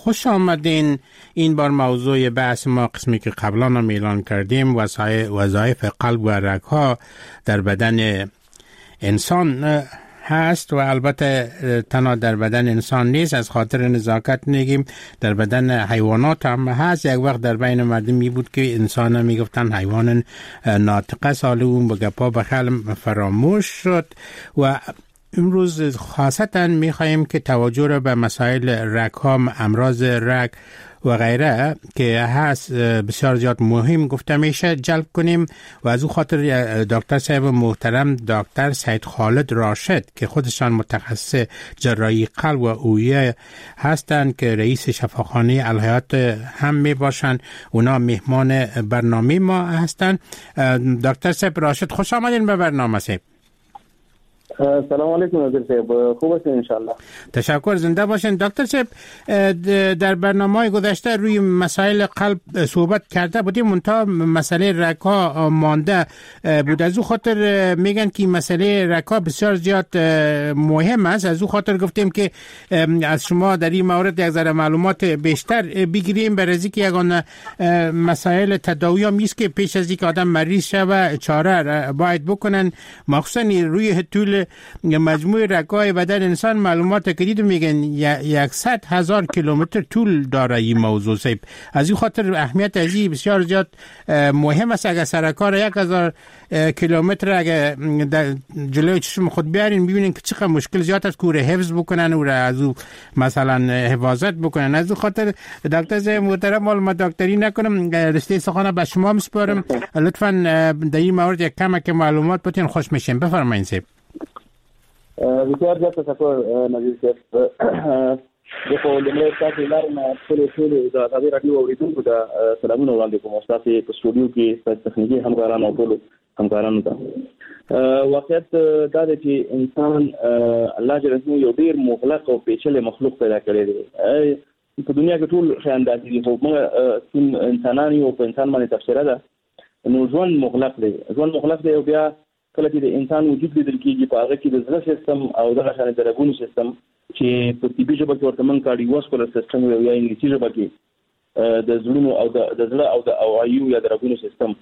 خوش آمدین. این بار موضوع بحث ما قسمی که قبلا هم اعلان کردیم وظایف قلب و رگ‌ها در بدن انسان هست و البته تنها در بدن انسان نیست، از خاطر نزاکت میگیم در بدن حیوانات هم هست. یک وقت در بین مردم می بود که انسان هم میگفتن حیوان ناطقه، سال اون به گپا بخل فراموش شد و امروز خاصتا میخواییم که توجه را به مسائل رگ ها، امراض رگ و غیره که هست بسیار زیاد مهم گفته میشه جلب کنیم و از او خاطر دکتر صاحب محترم دکتر سید خالد راشد که خودشان متخصص جراحی قلب و اوعیه هستند که رئیس شفاخانه الحیات هم می باشند، اونا مهمان برنامه ما هستند. دکتر صاحب راشد خوش آمدین به برنامه صاحب. سلام علیکم وزیر صاحب، خوب هستین انشالله. تشکر، زنده باشین. دکتر صاحب در برنامه گذشته روی مسائل قلب صحبت کرده بودیم، منتها مسئله رگ‌ها مانده بود. از او خاطر میگن که مسئله رگ‌ها بسیار زیاد مهم است، از او خاطر گفتیم که از شما در این مورد یک ذره معلومات بیشتر بگیریم، برای که یگان مسائل تداوی هم نیست که پیش از اینکه آدم مریض شوه چاره باید بکنن، مخصوصا روی طول مجموع رگ‌های بدن انسان. معلومات جدید میگن 100,000 کیلومتر طول داره این موضوع صاحب. از این خاطر اهمیت ازی بسیار زیاد مهم است. اگر سرکار 1,000 کیلومتر اگر جلوی چشم خود بیارین ببینین که چقدر مشکل زیاد است که او را حفظ بکنن، او را از او مثلا حفاظت بکنن. از این خاطر دکتر محترم، ما دکتری نکنم، رشته سخن به شما میسپارم، لطفاً در این مورد یک کمک معلومات بتین خوش میشیم. بفرمایید صاحب. بسیار زیاد تشکر نظیر صاحب. زه په لومړي تاسو لارم ټول د ازادي راډیو اوریدونکو ته سلامونه وړاندې کوم. تاسو په سټوډیو کې تخنیکي همکارانو او ټول همکارانو ته واقعیت دا دی چې انسان الله جل جلاله یو ډیر مغلق او پیچلې مخلوق پیدا کړی دی. په دنیا کې ټول شیان داسې دي، خو موږ انسانان یو، په انسان باندې تفسیره ده. نو ژوند مغلق دی، ژوند مغلق دی او بیا کله چې د انسان وجود لیدل کېږي په هغه کې د زړه سیستم او دغه شان د رګونو سیستم چې په طبي ژبه کې ورته موږ کارډیوواسکولر سیستم وایو یا انګلیسي ژبه کې د زړونو او د زړه او د اوعیو یا د رګونو سیستم،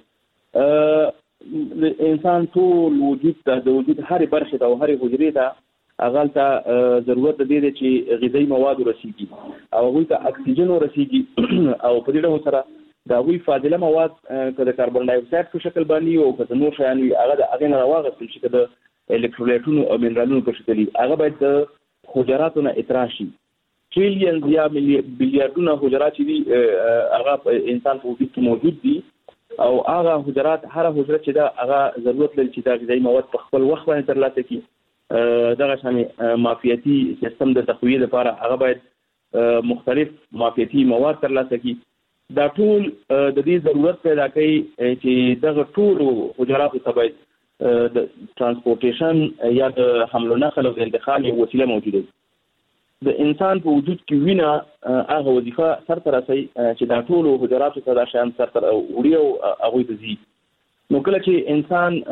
د انسان ټول وجود د وجود هرې برخې ته او هرې حجرې ته هغه ته ضرورت دی چې غذایي مواد ورسیږي او هغوی ته اکسیجن ورسیږي او په دې ډول سره د هغوی فاضله مواد که د کاربن ډای اکساید په شکل باندې او که د نور شیان وي هغه د هغې نه راواغستل شي، که د الکترولایټونو او منرالونو په شکل وي هغه باید د حجراتو نه اطراح شي. ټریلیونز یا بیلیاردونه حجرات چې دي هغه انسان په وجود کې موجود دي او هغه حجرات هره حجره چې ده هغه ضرورت لري چې دا غذایي مواد په خپل وخت باندې ترلاسه کړي. دغه شان معافیتي سیستم د تقویې لپاره هغه باید مختلف معافیتي مواد ترلاسه کړي. دا ټول د دې ضرورت پیدا کوي چې دغه ټول حجراتو ته باید د ترانسپورټیشن یا د حمل و نقل او د انتقال یو وسیله موجوده وي. د انسان په وجود کې وینه هغه وظیفه سرته رسوي چې دا ټول حجراتو ته دا شیان سرته وړي او هغوی ته ځي. نو کله چې انسان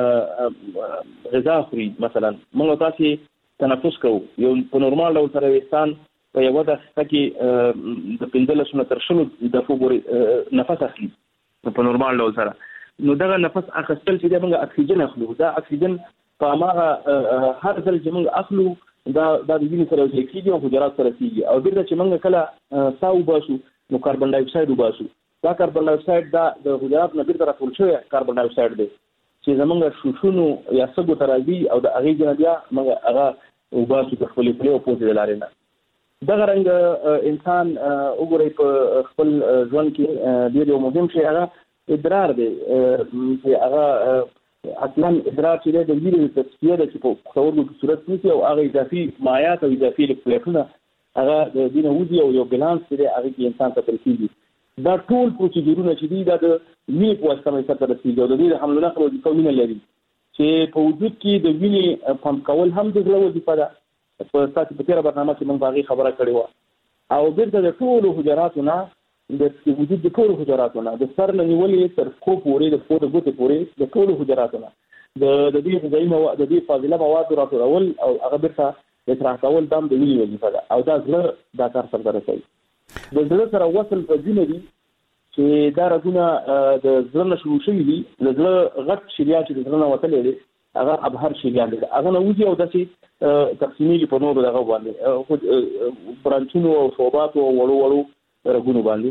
غذا خوري، مثلا موږ تاسې تنفس کوو، یو په نورمال ډول سره انسان په یوه دقیقه کې د 15 نه تر 20 دقیقو پورې نفس اخلي په نورمال ډول سره. نو دغه نفس اخیستل چې موږ اکسیجن اخلو، دا اکسیجن په هماغه هر ځل چې موږ اخلو دا د وینې سره یوځای کېږي او حجرات سره کېږي او بیرته چې موږ کله ساه وباسو نو کاربن ډای اکساید وباسو. دا کاربن ډای اکساید دا د حجرات نه بیرته راټول شوی کاربن ډای اکساید دی چې زموږ شوشونو یا سږو ته راځي او د هغې نه بیا موږ هغه وباسو د خپلې خولې او پوزې د لارې نه. دغه رنګ انسان وګورئ په خپل ژوند کې ډېر یو مهم شی هغه ادرار دی چې هغه اصلا ادرار چې د وینې د تصفیه ده چې په پښتورګو کې صورت نیسي او هغه اضافي مایعات او اضافي الکترولیټونه هغه د دې نه وځي او یو بیلانس چې دی هغې کې انسان ته ترکیږي. دا ټول پروسیجرونه چې دي دا د وینې په واسطه باندې سرته رسېږي او د دې د حمل و نقل وظیفه وینه لري چې په وجود کې د وینې پمپ کول هم د زړه وظیفه ده. په تاسو په تېره برنامه کې موږ په هغې خبره کړې وه. او بیرته د ټولو حجراتو نه د وجود د ټولو حجراتو نه د سر نه نیولې تر پښو پورې د پښو د ګوتې پورې د ټولو حجراتو نه د دې غذایي مواد د دې فاضله موادو راټولول او هغه بیرته اطراح کول دا هم د وینې وظیفه ده او دا زړه دا کار سرته رسوي. د زړه سره وصل رګونه دي چې دا رګونه د زړه نه شروع شوي دي. د زړه غټ شریان چې د زړه نه وتلې دي هغه ابهر شریان دي. هغه نه وځي او داسې تقسیمېږي په نورو دغه باندې برانچونو او صوبات او وړو رګونو باندې.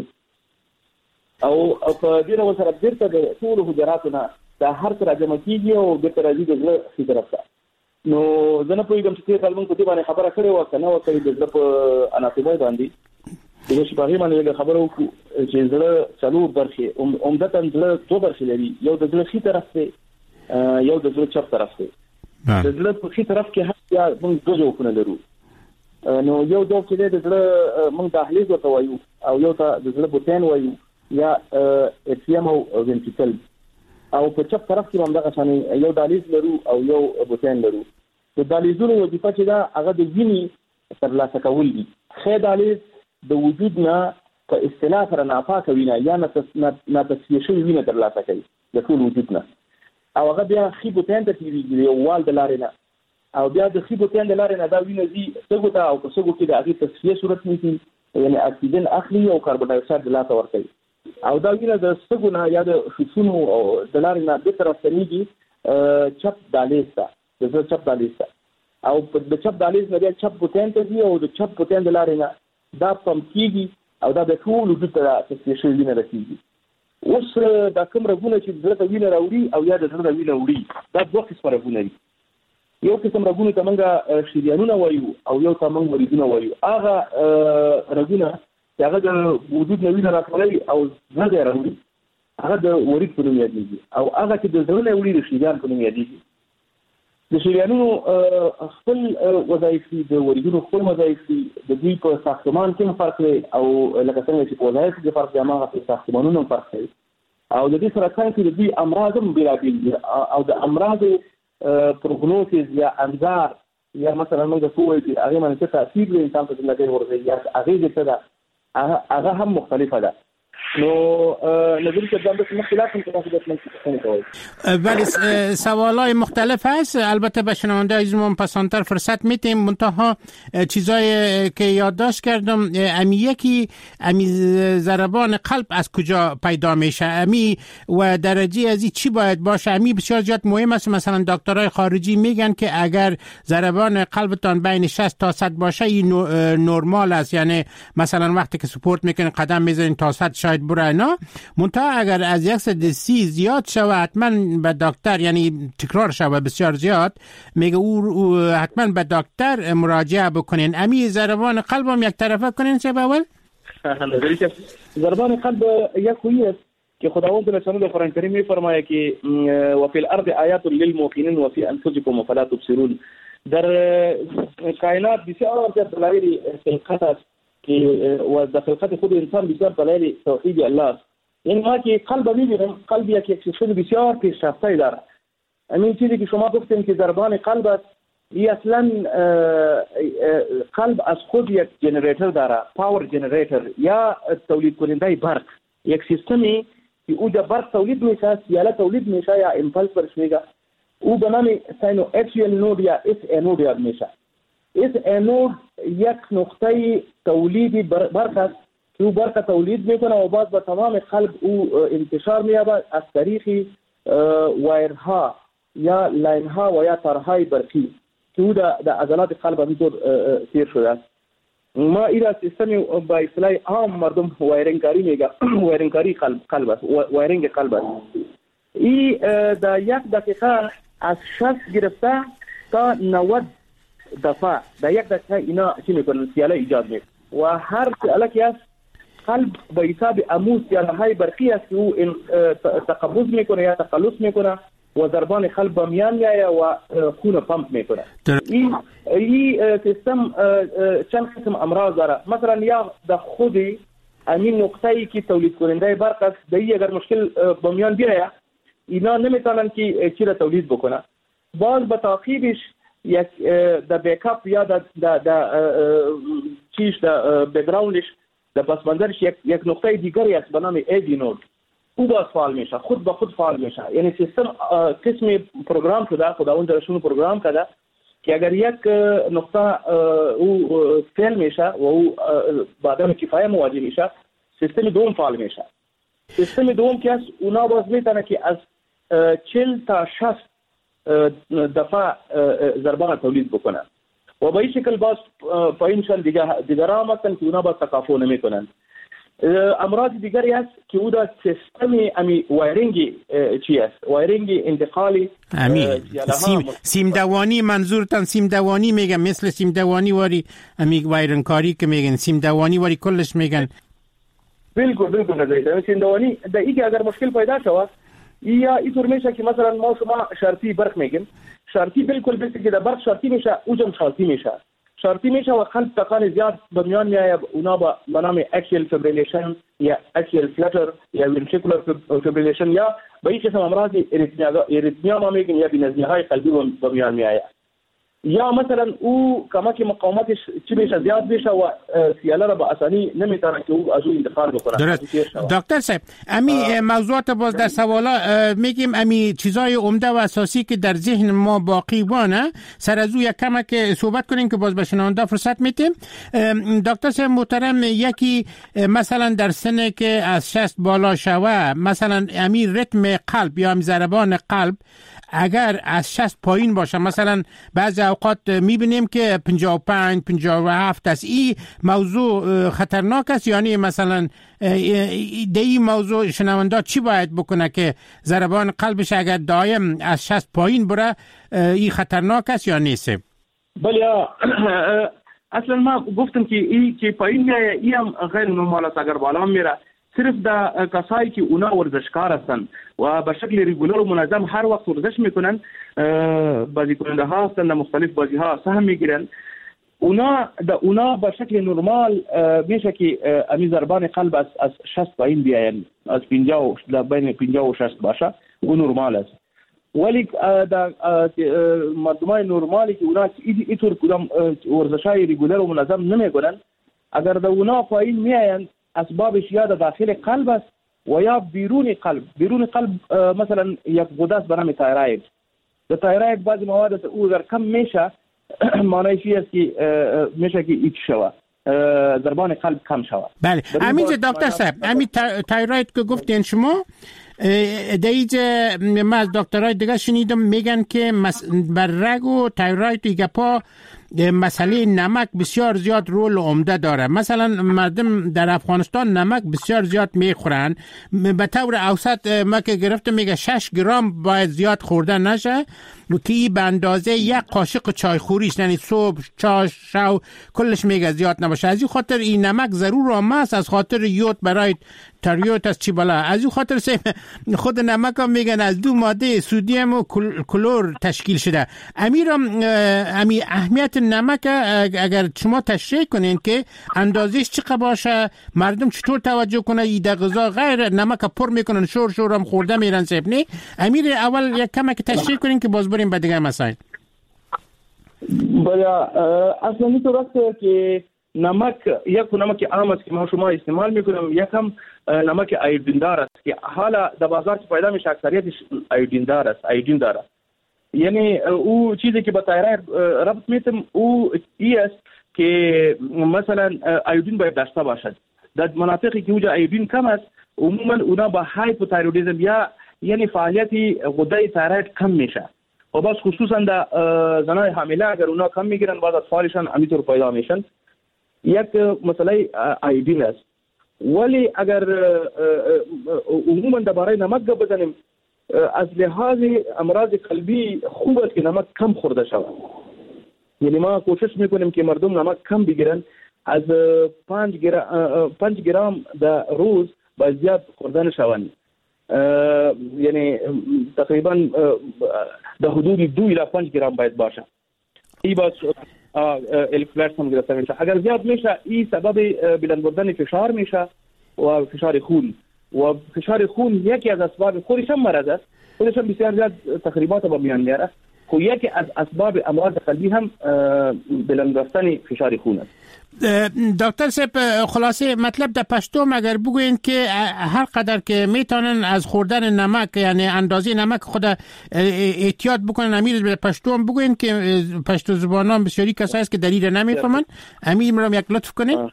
او په دې ډول سره بیرته د ټولو حجراتو نه دا هر څه راجمع کېږي او بیرته راځي د زړه ښي طرف ته. نو زه نه پوهېږم چې تېر کال موږ په دې باندې خبره کړې وه که نه وه کړې د زړه په اناتومۍ باندې. د چې په هغې باندې لږه خبره وکړو چې زړه 4 برخې عمدتاً زړه 2 برخې لري. یو د زړه ښي طرف دی، یو د زړه چپ طرف دی. د زړه په ښي طرف کې هم موږ 2 ځوکونه لرو. نو یو ځوک چې دی د زړه موږ دهلیز ورته وایو او یو ته د زړه بوتین وایو یا اتریم او وینټریکل. او په چپ طرف کې هم دغه شانې یو دهلیز لرو او یو بوتین لرو. د دهلیزونو وظیفه چې ده هغه د وینې ترلاسه کول دي. ښی دهلیز د وجود نه په اصطلاح سره ناپاکه وینه یا ناتصفیه شوې وینه ترلاسه کوي د ټول وجود نه. او هغه بیا ښي بوتین ته تېرېږي د یو وال د لارې نه. او بیا د ښي بوتین د لارې نه دا وینه ځي سږو ته او په سږو کې د هغې تصفیه صورت نیسي، یعنې اکسیجن اخلي او کاربن ډای اکساید د لاسه ورکوي. او دا وینه د سږو نه یا د شوشونو د لارې نه بېرته راستنېږي چپ دهلیز ته، د زړه چپ دهلیز ته. او د چپ دهلیز نه بیا چپ بوتین ته ځي او د چپ بوتین د لارې نه دا پمپ کېږي او دا د ټول وجود ته تصفیه شوې وینه رسېږي. اوس دا کوم رګونه چې زړه ته وینه راوړي او یا د زړه ته وینه وړي دا 2 قسمه رګونه دي. یو قسم رګونو ته موږ شریانونه وایو او یو ته موږ وریدونه وایو. هغه رګونه چې هغه د وجود نه وینه راټولوي او زړه ته یې راوړي هغه د ورید په نوم یادېږي. او هغه چې د زړه نه وړي د شریان په نوم یادېږي. د شریانونو خپل وظایف دي، د وریدونو خپل وظایف دي. د دوی په ساختمان کې هم فرق دی او لکه څنګه چې په وظایف کې فرق دی هماغه په ساختمانونو هم فرق دی. او د دې سره څنګه چې د دوی امراض هم بېلابېل دي او د امراضو پروګنوسیس یا انظار یا مثلا موږ د وایو چې هغې باندې څه تاثیر دی انسان په زندګۍ ورځي یا اغېزې څه ده هغه هم مختلفه ده. نو نظری که دام بسید مختلف ولی سوالای مختلف هست. البته به شنونده عزیزمون پسانتر فرصت میتیم. منتها چیزایی که یادداشت کردم یکی ضربان قلب از کجا پیدا میشه و درجه از چی باید باشه بسیار زیاد مهم است. مثلا دکترای خارجی میگن که اگر ضربان قلبتان بین 60 تا 100 باشه این نرمال است، یعنی مثلا وقتی که سپورت میکنین قدم میزنین تا 100 شاید براینا. منتها اگر از 130 زیاد شوه حتما به دکتر، یعنی تکرار شوه بسیار زیاد، میگه او حتما به دکتر مراجعه بکنین. ضربان قلب هم یک طرفه کنین چه باول؟ ضربان قلب یک خویی است که خداوند جل در قرآن کریم میفرماید که و فی الارض آیات للموقنین و فی انفسکم فلا تبصرون. در کائنات بسیار دلایل خلقت است که و در خلقت خود انسان بسیار دلایل توحید الله است. یعنی ما که قلب میبینیم، قلب یک سیستم بسیار پیشرفته داره. همین چیزی که شما گفتین که ضربان قلب است، این اصلا قلب از خود یک جنریتور داره، پاور جنریتور یا تولید کننده برق. یک سیستمی که او در برق تولید میشه، سیاله تولید میشه یا امپلس برش میگه، او به نام ساینو اچیل نود یا اس انود یاد میشه. اس انود یک نقطه تولیدی برق است که او برق تولید میکنه و بعد به تمام قلب او انتشار مییابد از طریق وایرها یا لاینها و یا تارهای برقی که او در عضلات قلب همینطور تیر شده است. ما ایرا سیستم با اصطلاح عام مردم وایرینگکاری میگه، وایرینگکاری قلب است، وایرینگ قلب است. این در 1 دقیقه از 60 گرفته تا 90 دفعه در 1 دقیقه اینا چی میکنن؟ سیاله ایجاد میکنن و هر سیاله که است قلب به حساب اموس سیاله های برقی است که او تقبض میکنه یا تقلص میکنه و ضربان قلب میان میایه و خون پمپ میکنه. این سیستم چند قسم امراض داره. مثلا یا در خود همین نقطه‌ای که تولید کننده برق است دیگه اگر مشکل به میان بیایه اینا نمیتونن که چی را تولید بکنه. باز به تعقیبش یک در بیکاپ یا در چیش در بک‌گراندش در پسماندرش یک نقطه دیگری است به نام ایدی نود. او باز فعال میشه، خود به خود فعال میشه. یعنی سیستم قسم پروگرام شده، خداوند درشون پروگرام کرده که اگر یک نقطه او فعل میشه و او با عدم کفایت مواجه میشه، سیستم دوم فعال میشه. سیستم دوم که است اونا باز میتونه که از 40 تا 60 دفعه ضربان تولید بکنن و به این شکل باز پایینشان دیگران هستن که اونا باز تکافؤ نمیکنن. امراض دیگری است که او دا سیستم امی وایرینگی چی است؟ وایرینگی انتقالی سیم دوانی. منظورتان سیم دوانی میگن؟ مثل سیم دوانی واری امی وایرن کاری که میگن سیم دوانی واری کلش میگن؟ بالکل نظریه سیم دوانی دا ای که اگر مشکل پیدا شود یا اینطور میشه که مثلا ما شما شرطی برق میگیم، شرطی بالکل بیسته که دا برق شرطی میشه، اوجم شرطی میشه و قلب تکان زیاد به میان میاد. اونا با نام اکسیل فیبریلیشن یا اکسیل فلتر یا ونتریکولار فیبریلیشن یا به این قسم امراض اریتمیا ما میگیم یا بی‌نظمی‌های قلبی به میان میاد. یا مثلا او کمک مقاومتش چی میشه زیاد میشه و سیاله را به آسانی نمیتونه که او از اون انتقال بکنه. درست. دکتر صاحب امی موضوعات باز در سوالا میگیم امی چیزای عمده و اساسی که در ذهن ما باقی بانه سر از او یک کمک صحبت کنیم که باز به شنونده فرصت میتیم. دکتر صاحب محترم، یکی مثلا در سن که از 60 بالا شوه، مثلا امی ریتم قلب یا ضربان قلب اگر از 60 پایین باشه، مثلا بعضی اوقات میبینیم که 55 57 است، این موضوع خطرناک است؟ یعنی مثلا این موضوع شنونده چی باید بکنه که ضربان قلبش اگر دائم از 60 پایین بره این خطرناک است یا نیست؟ بله، اصلا ما گفتم که این که پایین میایه این هم غیر نرمال است. اگر بالا میره صرف دا کسایی که اونا ورزشکار هستن و به شکل ریگولر و منظم هر وقت ورزش میکنن، بازی کننده ها هستن در مختلف بازی ها سهم میگیرن، اونا به شکل نرمال میشه که امی ضربان قلب از 60 پایین بیاین، از 50 بین 50 و 60 باشه، او نرمال است. ولی دا مردمای نرمالی که اونا اینطور کدام ورزشای ریگولر و منظم نمیکنن، اگر دا اونا پایین میاین اسبابش یا داخل قلب است و یا بیرون قلب مثلا یک غده است به نام تایراید. در تایراید بعضی مواد است او اگر کم میشه معنیش است که میشه که ایچ شوه، ضربان قلب کم شوه. بله همینجا دکتر صاحب همین تایراید که گفتین شما دیگه من از دکترای دیگه شنیدم میگن که بر رگ و تایراید دیگه پا مسئله نمک بسیار زیاد رول عمده داره. مثلا مردم در افغانستان نمک بسیار زیاد میخورن، به طور اوسط ما که گرفتم میگه 6 گرم باید زیاد خورده نشه که به اندازه یک قاشق چای خوریش، یعنی صبح چای شو کلش میگه زیاد نباشه. از این خاطر این نمک ضرور آمد، از خاطر یود برای تریوت از چی بالا، از این خاطر خود نمک هم میگن از دو ماده سودیم و کلور تشکیل شده. امی اهمیت نمک اگر شما تشریح کنین که اندازش چقدر باشه، مردم چطور توجه کنه ایده غذا غیر نمک پر میکنن شور هم خورده میرن سپنی. امیر اول یک کمک تشریح کنین که باز بریم به دیگه مسائل. بله اصلا اینطور است که نمک یک نمک عام است که ما شما استعمال میکنیم، یک هم نمک ایودین دار است که حالا در بازار پیدا میشه اکثریتش ایودین داره. یعنی او چیزی که با تایراید ربط میتم او ای است که مثلا ایودین باید داشته باشد. در مناطقی که اوجا ایودین کم است عموما اونا با هایپوتایرودیسم یا یعنی فعالیتی غده تایراید کم میشه و باز خصوصا در زنای حامله اگر اونا کم میگیرن باز اطفالشان همینطور پیدا میشن. یک مسئله ایودین است. ولی اگر عموما درباره نمک بزنیم، از لحاظ امراض قلبی خوب است که نمک کم خورده شود. یعنی ما کوشش میکنیم که مردم نمک کم بگیرن، از 5 گرم در روز باید زیاد خورده نشوند. یعنی تقریبا در حدود 2 الی 5 گرم باید باشه. این باز الکترولیت هم گرفته میشه. اگر زیاد میشه این سبب بلند بردن فشار میشه و فشار خون یکی از اسباب خودش هم مرض است، خودش هم بسیار زیاد تخریبات با میان میاره. خو یکی از اسباب امراض قلبی هم بلند رفتن فشار خون است. دکتر صاحب خلاصه مطلب در پشتو اگر بگوین که هر قدر که میتونن از خوردن نمک یعنی اندازه نمک خود احتیاط بکنن، امیر به پشتو هم بگوین که پشتو زبانان بسیاری کسایی است که دلیل نمیفهمن، امیر مرام یک لطف کنین.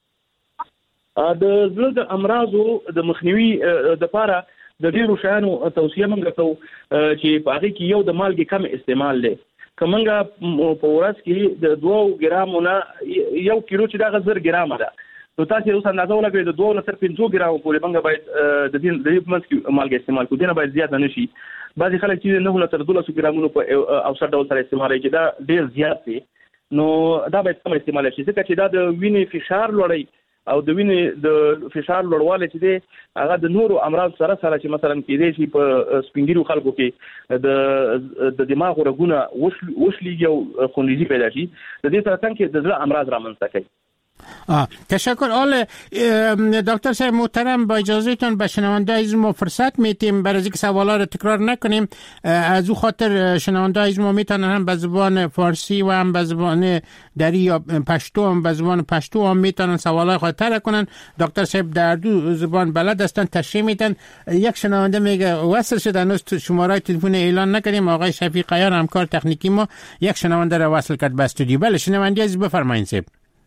د زړه د امراضو د مخنیوي د لپاره د ډیرو شیانو توصیه موږ کوو چې په هغه کې یو د مالګې کم استعمال دی. کومنګه په ورځ کې د 2 ګرامو نه 1 کیلو چې دا 1000 ګرام ده، نو تاسو اوس اندازه ولګئ د 2 نه تر 5 ګرامو پورې موږ باید د دې منځ کې مالګه استعمال کړو، نه باید زیات نه شي. بعضی خلک چې نه تر 200 ګرامونو په اوسط ډول سره استعمالوي چې دا ډیر زیات دی، نو دا باید کم استعمال شي ځکه چې دا د وینې فشار لوړوي او د وینې د فشار لوړوالی چې دی هغه د نورو امراض سره چې مثلا کېدای شي په سپینګیرو خلکو کې د دماغ رګونه وشلیږي او خونریزي پیدا شي، د دې سره څنګه د زړه امراض رامنځته کوي. تشکر. آل دکتر صاحب محترم، با اجازهتون به شنونده‌های ما فرصت میتیم برای اینکه سوالا رو تکرار نکنیم. از او خاطر شنونده‌های ما میتونن هم به زبان فارسی و هم به زبان دری یا پشتو هم به زبان پشتو هم میتونن سوالای خود طرح کنن. دکتر صاحب در دو زبان بلد هستن، تشریح میدن. یک شنونده میگه وصل شد، هنوز شماره تلفن اعلان نکردیم. آقای شفیقیان همکار تکنیکی ما یک شنونده رو وصل کرد به استودیو. بله شنونده عزیز بفرمایید. صاحب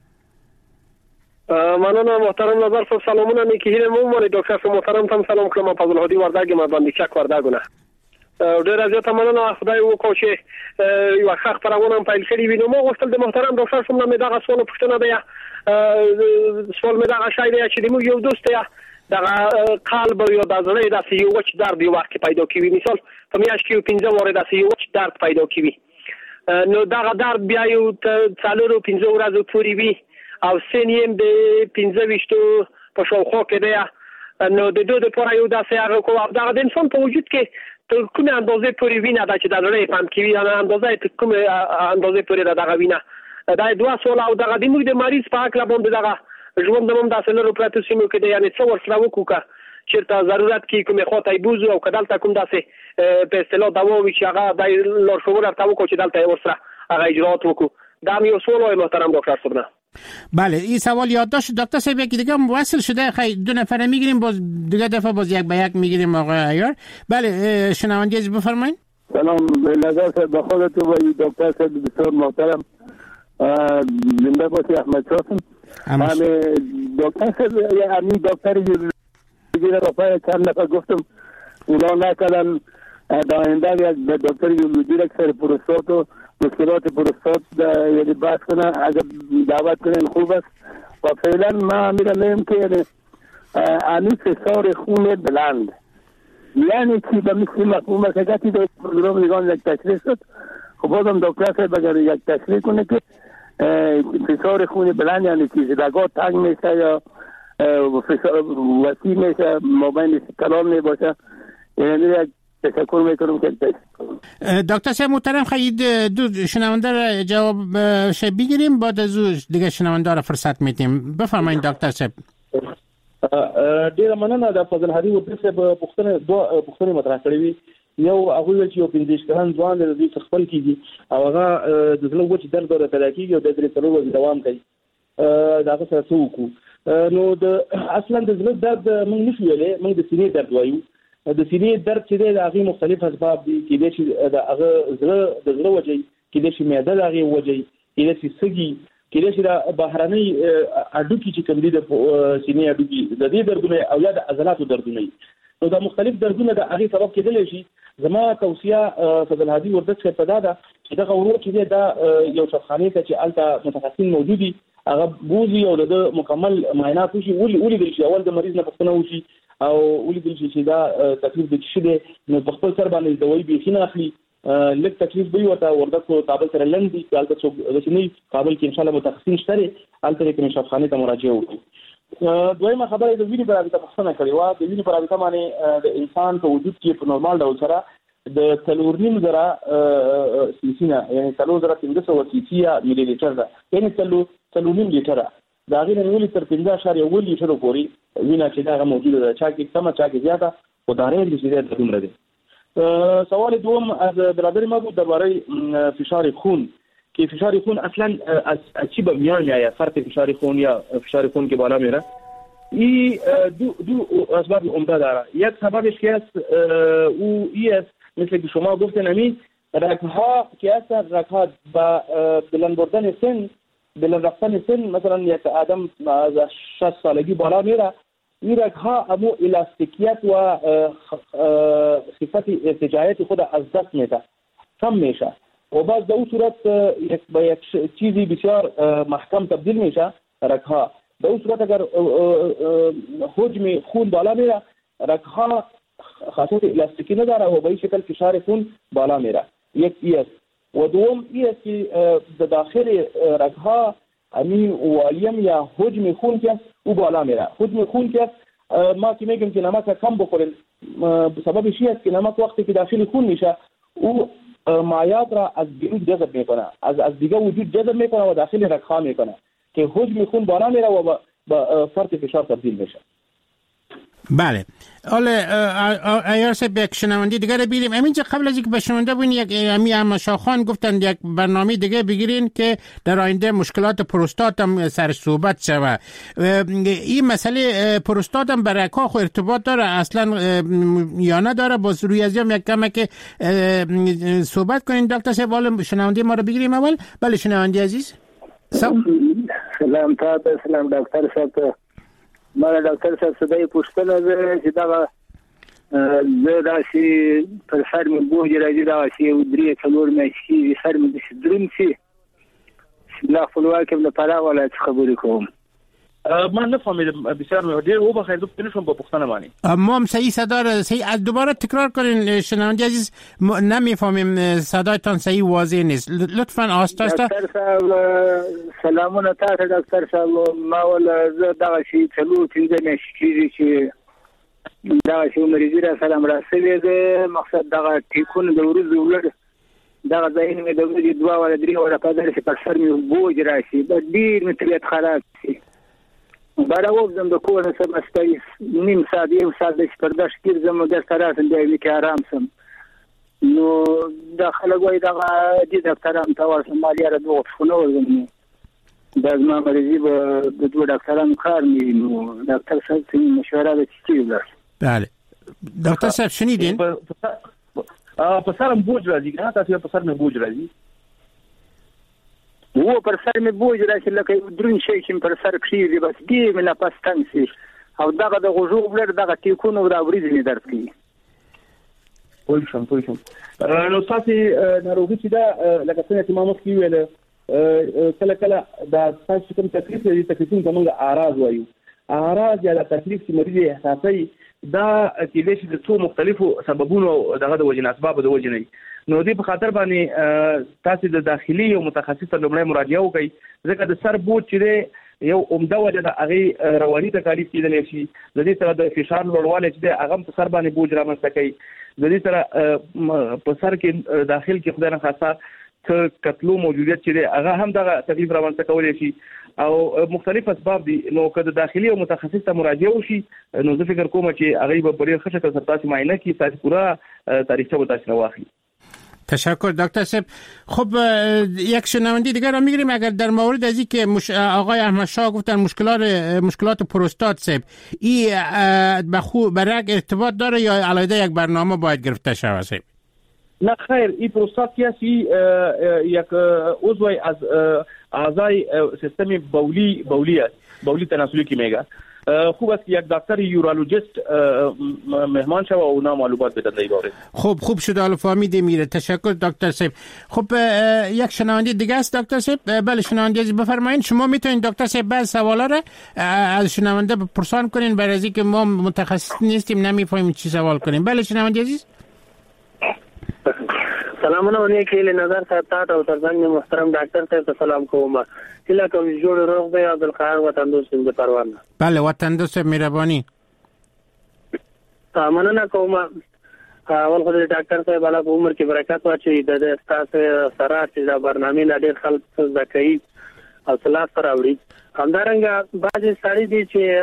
مننه محترم نظر صاحب، سلامونه نیکی مو دکتر صاحب محترم تم سلام کړم. فضل الهادي وردګ ما باندې چک وردګونه ډیر زیات مننه. خدای وکړي چې یو ښه خبرونه پیل کړی وي. نو مو غوښتل د محترم ډاکټر صاحب نه دغه سوال پوښتنه ده. سوال مې دغه شای دی چې موږ یو دوست یا دغه قلب یا د زړه د یو وچ درد یو وخت پیدا کیږي، مثال په میاشت کې 15 واره د یو وچ درد پیدا کیږي، نو دغه درد بیا یو 4-5 ورځې پورې وي او سنیم د 15 په شاوخوا کې دی، نو د دوه لپاره یو داسې هغه کو دغه د انسان په وجود کې تر کومه اندازې پورې وینه ده چې د زړه پمپ کوي، اندازې تر کومه اندازې پورې دغه وینه دا دوه سوال او دغه د موږ د مریض په حق لبون دغه ژوند هم داسې لرو پراتو سیمو کې دی، یعنی څو ورسره وکړه چیرته ضرورت کې کومه خواته بوزو او کدالته کوم داسې په اصطلاح دوا وی چې هغه د لارښوونه ورته وکړو چې دلته ورسره هغه اجرات وکړو. دا یو سوال محترم دکتر صاحب نه. بله این سوال یادداشت دکتر صاحب یکی دیگه هم وصل شده، خیلی 2 نفره میگیریم، باز دیگه دفعه باز یک به یک میگیریم آقای عیار. بله شنونده عزیز بفرمایید. سلام به نظر به خودتون و دکتر صاحب بسیار محترم، زنده باشی احمد شاه. همه دکتر صاحب یعنی دکتر دیگه رفای چند نفر گفتم اونا نکردن، در آینده یک دکتر یولوژی را سر پروستات و مشکلات پروستات یعنی بحث کنن، اگر دعوت کنن خوب است. و فعلا ما میرم که یعنی آنی فشار خون بلند یعنی چی به مثل مفهوم است که در پروگرام نگاه یک تشریح شد. خب بازم دکتر صاحب اگر یک تشریح کنه که فشار خون بلند یعنی چیزی رگا تنگ میشه یا وسیع میشه مابین کلام میباشه، یعنی یک تشکر میکنم که دکتر صاحب محترم خیلی دو شنونده را جواب بگیریم، بعد از دیگه شنونده را فرصت میدیم. بفرمایید دکتر صاحب. ډیره مننه. د فضل الهادي ورته په پوښتنه مطرح کړې وي. یو هغه چې یو 15 کلن ځوان د دې خپل کیږي او هغه د زړه وچ درد ورته پیدا کیږي او د 3 ورځې دوام کوي. دا څه څه وکړو؟ نو د اصلا د زړه درد موږ نشو ویلې، موږ د سینې درد وایو. د سینې درد چې د هغه مختلف اسباب دي، کې د چې د هغه زړه وجې، کې د چې معده د هغه وجې، کې د چې سږي، کې د چې د بهرنۍ اډوکي چې کوم دي د سینې اډوکي د دې دردونه او یا د عضلاتو دردونه، نو دا مختلف دردونه د هغه سبب کېدلی شي. زما توصیه فضل الهادي ورته په دا ده چې دغه ورور چې دا یو شخصانه ته چې الته متخصصین موجودي هغه بوزي او د مکمل معاینات وشي، ولې د شي اول د مریض نه پوښتنه وشي او ولې د چې دا تکلیف د څه دی، نو په خپل سر باندې دوی به خینه اخلي. لږ تکلیف به ورته ورته کابل سره لندي کالته څو د سینې کابل کې ان شاء الله متخصصین شته الته کې شفاخانه ته مراجعه وکړي. دویمه خبره د وینې پر اړه پوښتنه کړې و. د وینې پر اړه باندې د انسان په وجود کې په نورمال ډول سره د 4.5 زره سیسینا یعنی 4.5 سیسیا ملي لیټر ده، یعنی 4.5 لیټر دا غیر نیولې تر 15.1 لیټر پورې وینه چې دا موجوده ده، چا کې کم چا کې زیاته، خو دا رې چې دا دومره ده. سوال دوم از برادر ما بود درباره فشار خون که فشار خون اصلا از چی به میان میآید، فرق فشار خون یا فشار خون که بالا میره. این دو اسباب عمده داره. یک سببش که است او است مثل که شما گفتن همین رگ‌ها که است، رگ‌ها با بلند بردن سن، بلند رفتن سن، مثلا یک آدم از 60 سالگی بالا میره، این رگ‌ها همو الاستیکیت و صفت ارتجاعیت خود از دست میده، کم میشه و بعد در اون صورت به یک چیزی بسیار محکم تبدیل میشه رگ‌ها. در اون صورت اگر حجم خون بالا میره، رگ‌ها خاصیت الاستیکی نداره و به این شکل فشار خون بالا میره. یک است. و دوم است که در داخل رگ‌ها همین والیم یا حجم خون که او بالا میره. حجم خون که ما که میگیم که نمک کم بخوریم، سببش است که نمک وقتی که داخل خون میشه او مایعات را از بیرون جذب میکنه، از دیگه وجود جذب میکنه و داخل رگ‌ها میکنه که حجم خون بالا میره و با فرط فشار تبدیل میشه. بله. حالا ایار صاحب یک شنونده دیگه رو بگیریم. همینجا قبل از اینکه به شنونده بودین یک امی شاخان گفتن یک برنامه دیگه بگیرین که در آینده مشکلات پروستات هم سر صحبت شوه. این مسئله پروستات هم برای رگ‌ها ارتباط داره اصلا یا نداره؟ باز روی از یک کمه که صحبت کنین دکتر صاحب. حالا شنونده ما رو بگیریم اول. بله شنونده عزیز. سلام تاسو، سلام ډاکټر صاحب. ما ډاکټر صاحب صدای پوښتنه ده چې دا زه داسې پر سر مې بوج راځي، داسې یو 3-4 میاشتې سر مې داسې دروند شي، لا خپلواکي له پلاوه ولایت خبرې کوم. من نفهمیدم بسیار ډیر او بخیر دوست نشم با پښتنه معنی. ما هم صحیح صدا را صحیح دوباره تکرار کنین شنونده عزیز، نمیفهمیم صدایتان صحیح واضح نیست، لطفاً آهسته آهسته. دکتر صاحب سلامونه تاسو دکتر صاحب. ما ول زه دا شي څلور 15 میاشتې چې دا شي مریضی را سلام راسلې ده، مقصد دا ټیکونه د ورځې ولر دا ځای نه د ورځې 2 ولا 3 ولا په دغه په سر مې بوج راشي، ډیر مې طبیعت خراب شي. براوزم د کور نه سبا ستای نیم ساعت یو ساعت د پرداش ګرځم د طرفن دی کې آرام سم. نو د خلک وای دا د ډاکټرانو ته ورسم مالیاره دوه خونه ورغلم. د ما مریضي به د دوه ډاکټرانو کار می نو ډاکټر صاحب ته مشوره وکړه. بله دکتر صاحب شنیدین؟ په سرم بوج راځي کنه، تاسو په سر مې بوج راځي. و پر سر مې بوج راشي لکه درون شي چې پر سر کړی بس دې مې نه پستان شي او دغه د غوږو بلر دغه ټیکونو دا ورېځ نه درته کوي. پوه شم. نو تاسو ناروغي چې دا لکه څنګه چې ما مخکې ویل کله دا تاسو کوم تکلیف لري، تکلیفونه کومه اعراض وایو، اعراض یا تکلیف چې مریض احساسي دا کېدای شي د څو مختلفو سببونو دغه د وجې اسباب د وجې نه. نو دې په خاطر باندې تاسو د داخلي او متخصص ته لومړی مراجعه وکړئ، ځکه د سر بوج چې یو عمده وجه د هغه رواني تکالیف کېدلی شي. د دې سره د فشار لوړوالی چې دی هغه په سر باندې بوج رامنځته کوي. د دې سره په سر کې داخل کې خدای نخواسته کتلو موجودیت چې دی هغه هم دغه تکلیف رامنځته کولی شي او مختلف اسباب دي. نو که د داخلي او متخصص ته مراجعه وشي نو زه فکر کوم چې هغه به په ډېر ښه شکل سره تاسو معاینه کړي، تاسو پوره تاریخچه به تاسو واخلي. تشکر دکتر صاحب. خب یک شنونده دیگر را میگیریم. اگر در مورد از این که آقای احمد شاه گفتن مشکلات پروستات صاحب این به رگ ارتباط داره یا علیه یک برنامه باید گرفته شود صاحب؟ نه خیر، این پروستات کسی یک عضوی از اعضای سیستم بولی است، بولی تناسلی که میگه. خوب است که یک دکتر یورولوژیست مهمان شود و اونا معلومات بدن در این باره. خوب شد، حالا فهمیده میره. تشکر دکتر صاحب. خب یک شنونده دیگه است دکتر صاحب. بله شنونده عزیز بفرمایید. شما میتونید دکتر صاحب بعض سوالا را از شنونده پرسان کنین، برای از اینکه ما متخصص نیستیم نمیفهمیم چی سوال کنیم. بله شنونده عزیز. سلامونه ونی کې له نظر صاحب ته او ترڅنګ محترم ډاکټر صاحب ته سلام کوم. هله کوم جوړ روغ دی عبدالقاهر وطن دوست د پروانه. بله وطن دوست مهرباني. مننه کوم. اول خو ډاکټر صاحب الله په عمر کې برکت واچي، د تاسو سره چې دا برنامه لا ډېر خلک زکای او صلاح سره وړي. همدارنګه بعضې سړي دي چې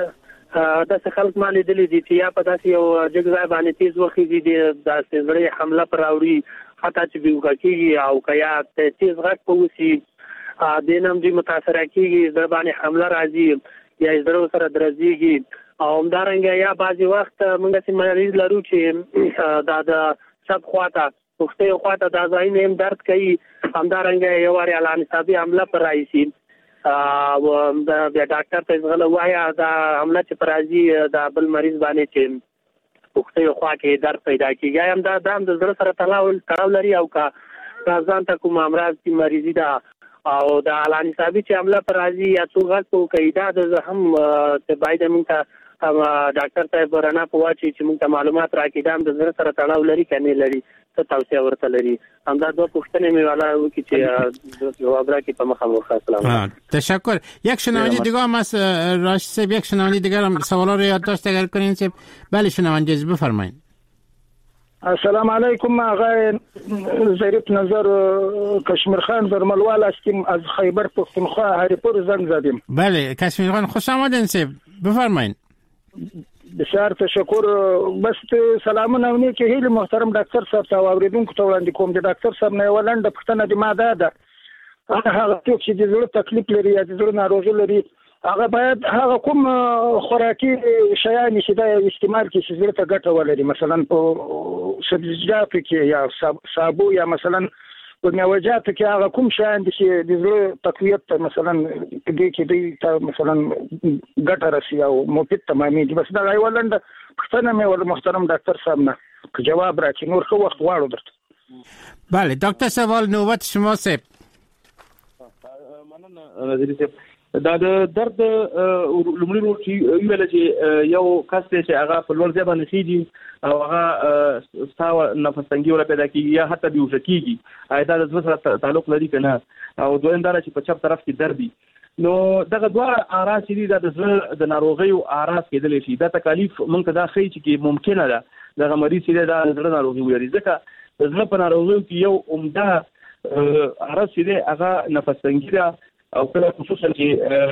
داسې خلک ما لیدلي دي چې یا په داسې یو جګ ځای باندې تیز وخېږي د داسې زړې حمله پر راوړي حتی چې بیوقع کېږي او که یا تیز غږ په وسي دې نه هم دوی متاثره کېږي زړه باندې حمله راځي یا زړه سره درزېږي او همدارنګه یا بعضې وخت موږ داسې مریض لرو چې دا د چپ خواته پښتۍ خواته دا ځایونه هم درد کوي همدارنګه یو وارې علامتسابي حمله پر رایسي بیا ډاکټر ته غل وایا دا حمله چې پر راځي دا بل مریض باندې چې پښتۍ خوا کې درد پیدا کیږي هم دا د زړه سره تړاو لري او کا ځان ته کوم امراض کی مریضي ده او دا علامتسابي چې حمله پر راځي یا څو غږ په قاعده د هم ته باید موږ ته ډاکټر صاحب ورنه پوښتنه چې موږ ته معلومات راکړي دا د زړه سره تړاو لري کني لري څه توصيه ورته لري همدا دوه پوښتنې مې والا وکړي چې جواب راکړي په مخه مخه. سلام. تشکر. یک شنونده دیگه هم از راشد صاحب، یک شنونده دیگه هم سوالا رو یادداشت اگر کنین صاحب. بله شنونده بفرمایید. السلام علیکم. آقای ظریف نظر کشمیر خان برملوال هستیم از خیبر پختونخوا هریپور زنگ زدیم. بله کشمیر خان خوش آمدین صاحب، بفرمایید. بسیار تشکر. بس سلامونه ونی کې هیله محترم ډاکټر صاحب ته اوریدونکو ته وړاندې کوم. د ډاکټر صاحب نه ولنډه پوښتنه د ماده ده هغه څوک چې د زړه تکلیف لري یا د زړه ناروغي لري هغه باید هغه کوم خوراکي شیان چې دا استعمال کړي چې زړه ته ګټه ولري، مثلا په سبزیجاتو کې یا سابو یا مثلا په میوه‌جاتو کې هغه کوم شیان چې د زړه تقویت ته مثلا دې کې دې ته مثلا ګټه رسي او مفید تمامېږي. بس دا ولنډه پوښتنه مې ول محترم ډاکټر صاحب نه جواب راکړي، نور خو وخت غواړو درته. بله دکتر صاحب نوبت شما صاحب. مننه نظری صاحب. دا د درد لومړی نو چې ویل چې یو کس چې هغه په لوړ ځای باندې خېږي او هغه ستاو نفس تنګي ولا پیدا کیږي یا حتی بیوشه کیږي دا د زړه سره تعلق لري کنه او دویم دا چې په چپ طرف کې درد وي نو دغه دوه اعراض دي د زړه د ناروغي او اعراض کېدل شي. دا تکالیف مونږ ته دا خې چې ممکنه ده دغه مریض چې د زړه ناروغي ولري ځکه د زړه په ناروغي کې یو عمده اعراض دي هغه نفس تنګي ده او کله خصوصا چې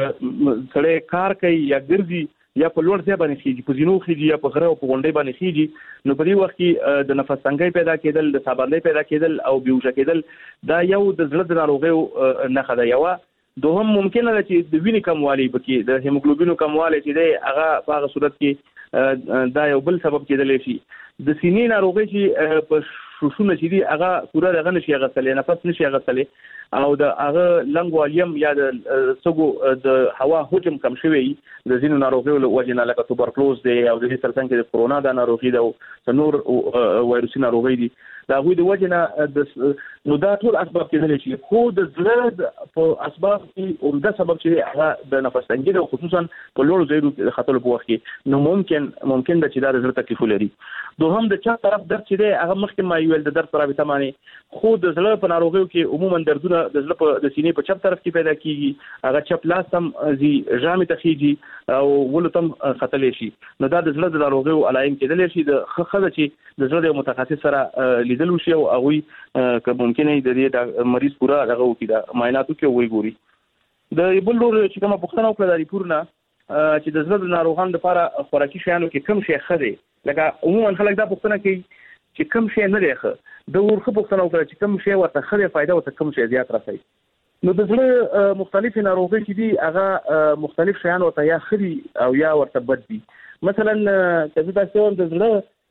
سړی کار کوي یا ګرځي یا په لوړ ځای باندې خېږي، په زینو خېږي یا په غره او په غونډۍ باندې خېږي، نو په دې وخت کې د نفس تنګي پیدا کېدل، د سابندۍ پیدا کېدل او بیوشه کېدل دا یو د زړه د ناروغیو نښه ده. یو دوهم ممکنه ده چې د وینې کموالی پکې د هیموګلوبین کموالی چې دی هغه په هغه صورت کې دا یو بل سبب کېدلی شي. د سینې ناروغي چې په شوشونه چې دي هغه پوره دغه نشي غسلې، نفس نشي غسلې او د هغه لنګ والیم یا د سګو د هوا حجم کم شوی د ځینو ناروغیو له وجې نه لکه توبرکلوز دی او د دې سرطان کې د کرونا د ناروغي ده او نور وایروسي ناروغي دي دا غوي د وجې نه نو دا ټول اسباب کېدلی شي. خو د زړه په اسباب کې عمده سبب چې هغه د نفس تنګي ده خصوصا په لوړو ځایونو کې خطر په وخت کې نو ممکن ده چې دا د زړه تکلیف لري. دوهم د چا طرف درد چې دی هغه مخکې ما ویل د درد رابطه معنی خو د زړه په ناروغیو کې عموما دردونه د زړه په د سینې په چپ طرف کې پیدا کیږي، هغه چپ لاس هم زی ژامې ته خېږي او ولتم خطلې شي. نو دا د زړه د ناروغیو علائم کېدلی شي. د خزه چې د زړه د متخصص سره لیدل وشي او هغه که ممکنه د دې مریض پورا دغه وکړي د معایناتو کې وایي ګوري. د بل ډول چې کومه پوښتنه وکړه د ریپورټ چې د زړه د ناروغانو لپاره خوراکي شیانو کې کم شي خدي لکه عموما خلک دا پوښتنه کوي چې کم شي نه دی ښه، د ورخه پوښتنه وکړه چې کم شي ورته خدي فائدہ او کم شي زیات راځي. نو د زړه مختلفې ناروغۍ چې دي هغه مختلف شیان ورته یا خدي او یا ورته بد دي. مثلا کله تاسو د زړه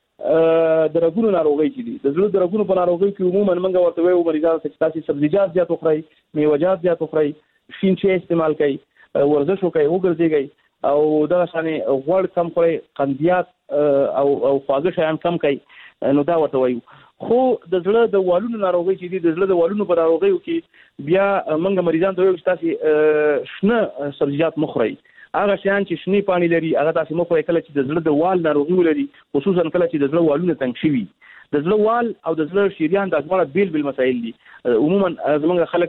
د رګونو ناروغۍ چې دي د زړه د رګونو په ناروغۍ کې عموما موږ ورته وایو مریضانو ته چې تاسو سبزیجات زیات وخورئ، میوه‌جات زیات وخورئ، شین چای استعمال کړئ، ورزش وکړئ، وګرځئ او دا شانې غوړ کم خورئ، قندیات او خواږه شیان کم کړئ. نو دا ورته وایو. خو د زړه د والونو ناروغۍ چې دي د زړه د والونو په ناروغیو کې بیا موږ مریضانو ته وایو چې تاسو شنه سبزیجات مخورئ. هغه شیان چې شنی پانی لري هغه تاسو مخورئ کله چې د زړه د وال ناروغي ولري، خصوصا کله چې د زړه والونه تنګ شي. د زړه وال او د زړه شریان د ډول بیل مسایل دي. عموما زمونږ خلک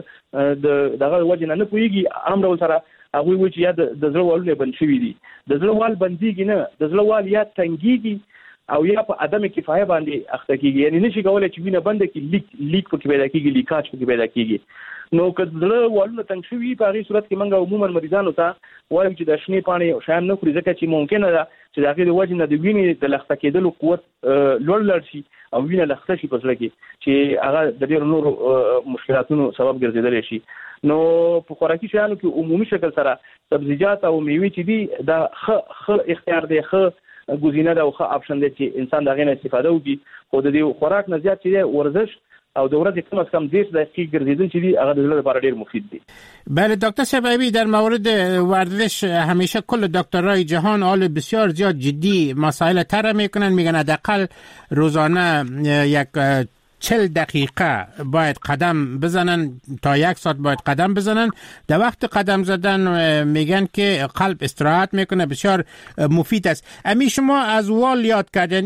دغه وجه نه پوهیږي عام ډول سره هغه وایي چې یا د زړه والونه بند شوي دي. د زړه وال بنديږي نه، د زړه وال یا تنګيږي او یا په عدم کفایه باندې اخته کیږي، یعنی نشي کولای چې وینه بند کې لیک پکې پیدا کیږي، لیکاج پکې پیدا کیږي. نو کله والونه تنګ شوي په هغه صورت کې موږ عموما مریضانو ته وایم چې د شنې پاڼې شایم نه خوري، ځکه چې ممکنه ده چې د هغې د وجې نه د وینې د لخته کېدلو قوت لوړ شي او وینه لخته شي په زړه کې، چې هغه د ډېرو نورو مشکلاتونو سبب ګرځېدلی شي. نو په خوراکي شیانو کې عمومي شکل سره سبزیجات او میوې چې دي دا ښه اختیار دی، ښه ګزینه ده او ښه آپشن دی چې انسان د هغې نه استفاده وکړي. خو د دې خوراک نه زیات چې دی ورزش او د ورځې کم از کم 10 دقیقې ګرځېدل چې دي هغه د زړه لپاره ډېر مفید دي. بله دکتر صاحب، در مورد ورزش همیشه کل دکترای جهان حال بسیار زیاد جدی مسائل طرح میکنن، میگن حداقل روزانه یک 40 دقیقه باید قدم بزنن تا 1 ساعت باید قدم بزنن. در وقت قدم زدن میگن که قلب استراحت میکنه، بسیار مفید است. امی شما از وال یاد کردن،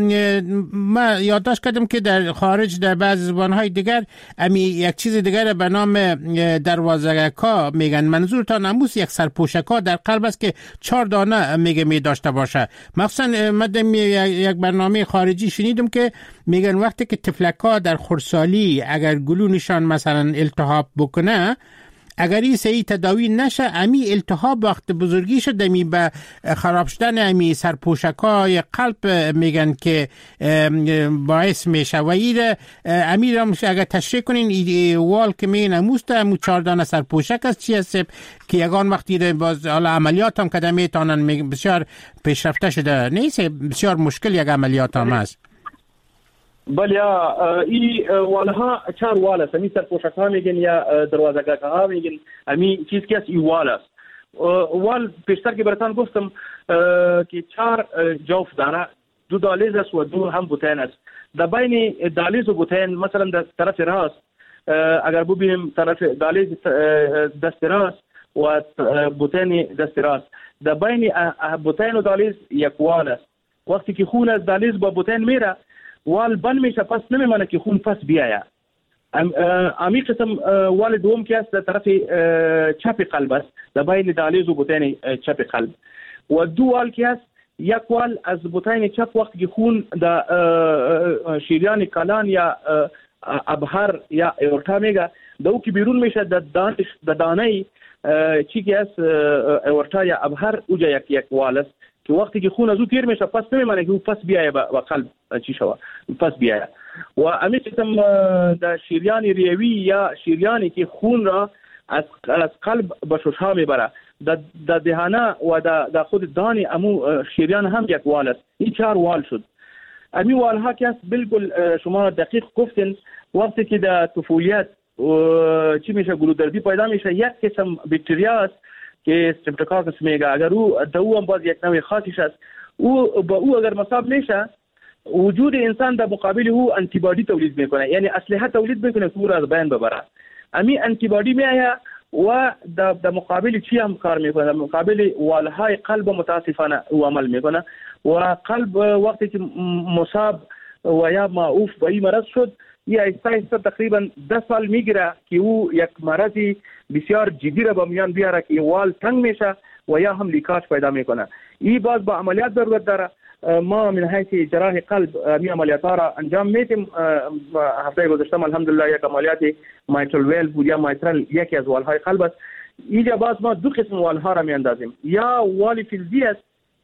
ما یادداشت کردم که در خارج در بعض زبانهای دیگر امی یک چیز دیگر به نام دروازه‌کا میگن. منظورتان اموس یک سرپوشکا در قلب است که 4 دانه میگه می داشته باشه. مخصوصا من یک برنامه خارجی شنیدم که میگن وقتی که تفلک در خردسالی اگر گلونشان مثلا التهاب بکنه، اگر این صحیح تداوی نشه، امی التهاب وقت بزرگی شده می به خراب شدن امی سرپوشکای قلب میگن که باعث میشه. و این امی را اگر تشریح کنین وال که می نموسته امو 4 دانه سرپوشک است چی است که یگان وقتی باز عملیات هم کده میتونن بسیار پیشرفته شده نیست، بسیار مشکل یک عملیات هم است. بله ای والها 4 وال است، امی سرپوشک‌ها میگن یا دروازه‌گاه‌ها میگن، امی چیز که است ای وال است. وال پیشتر که براتان گفتم که 4 جوف داره، 2 دالیز است و 2 هم بوتین است. در بین دالیز و بوتین مثلا در طرف راست اگر ببینیم طرف دالیز دست راست و بوتین دست راست، در بین بوتین و دالیز یک وال است. وقتی که خون از دالیز با بوتین میره وال بند میشه، پس نمیمانه که خون پس بیاید. امی قسم وال دوم که است در طرف چپ قلب است، در بین دالیز و بوتین چپ قلب. و 2 وال که است، یک وال از بوتین چپ وقتی که خون در شریان کلان یا ابهر یا اورتا میگه دو که بیرون میشه در دانه چی که است اورتا یا ابهر اوجا یک وال است که وقتی که خون از او تیر میشه پس نمیمانه که او پس بیایه و قلب چی شوه پس بیایه. و امی قسم در شریان ریوی یا شریانی که خون را از قلب به ششها میبره، در دهانه و در خود دانی امو شریان هم یک وال است. این 4 وال شد. امی وال ها که است بالکل شما دقیق گفتن، وقتی که در طفولیت چی میشه گلودردی پیدا میشه، یک قسم باکتریا است که استرپتوکاکس میگه، اگر او هم باز یک نوع خاصیش است، او اگر مصاب میشه وجود انسان در مقابل او انتی بادی تولید میکنه، یعنی اسلحه تولید میکنه که او را از بین ببره. امی انتی بادی میآید و در مقابل چی هم کار میکنه؟ در مقابل والهای قلب متاسفانه او عمل میکنه و قلب وقتی که مصاب و یا معوف به این مرض شد، یا ایستا تقریبا 10 سال میگیره که او یک مرضی بسیار جدی را به میان بیاره که وال تنگ میشه و یا هم لیکاج پیدا میکنه. این باز با عملیات ضرورت داره. ما من حیث جراح قلب می عملیاتها را انجام میدیم. هفته گذشته الحمدلله یک عملیات مایترال ویل بود یا مایترال یکی از والهای قلب است. اینجا باز ما 2 قسم والها را می اندازیم، یا وال فلزی است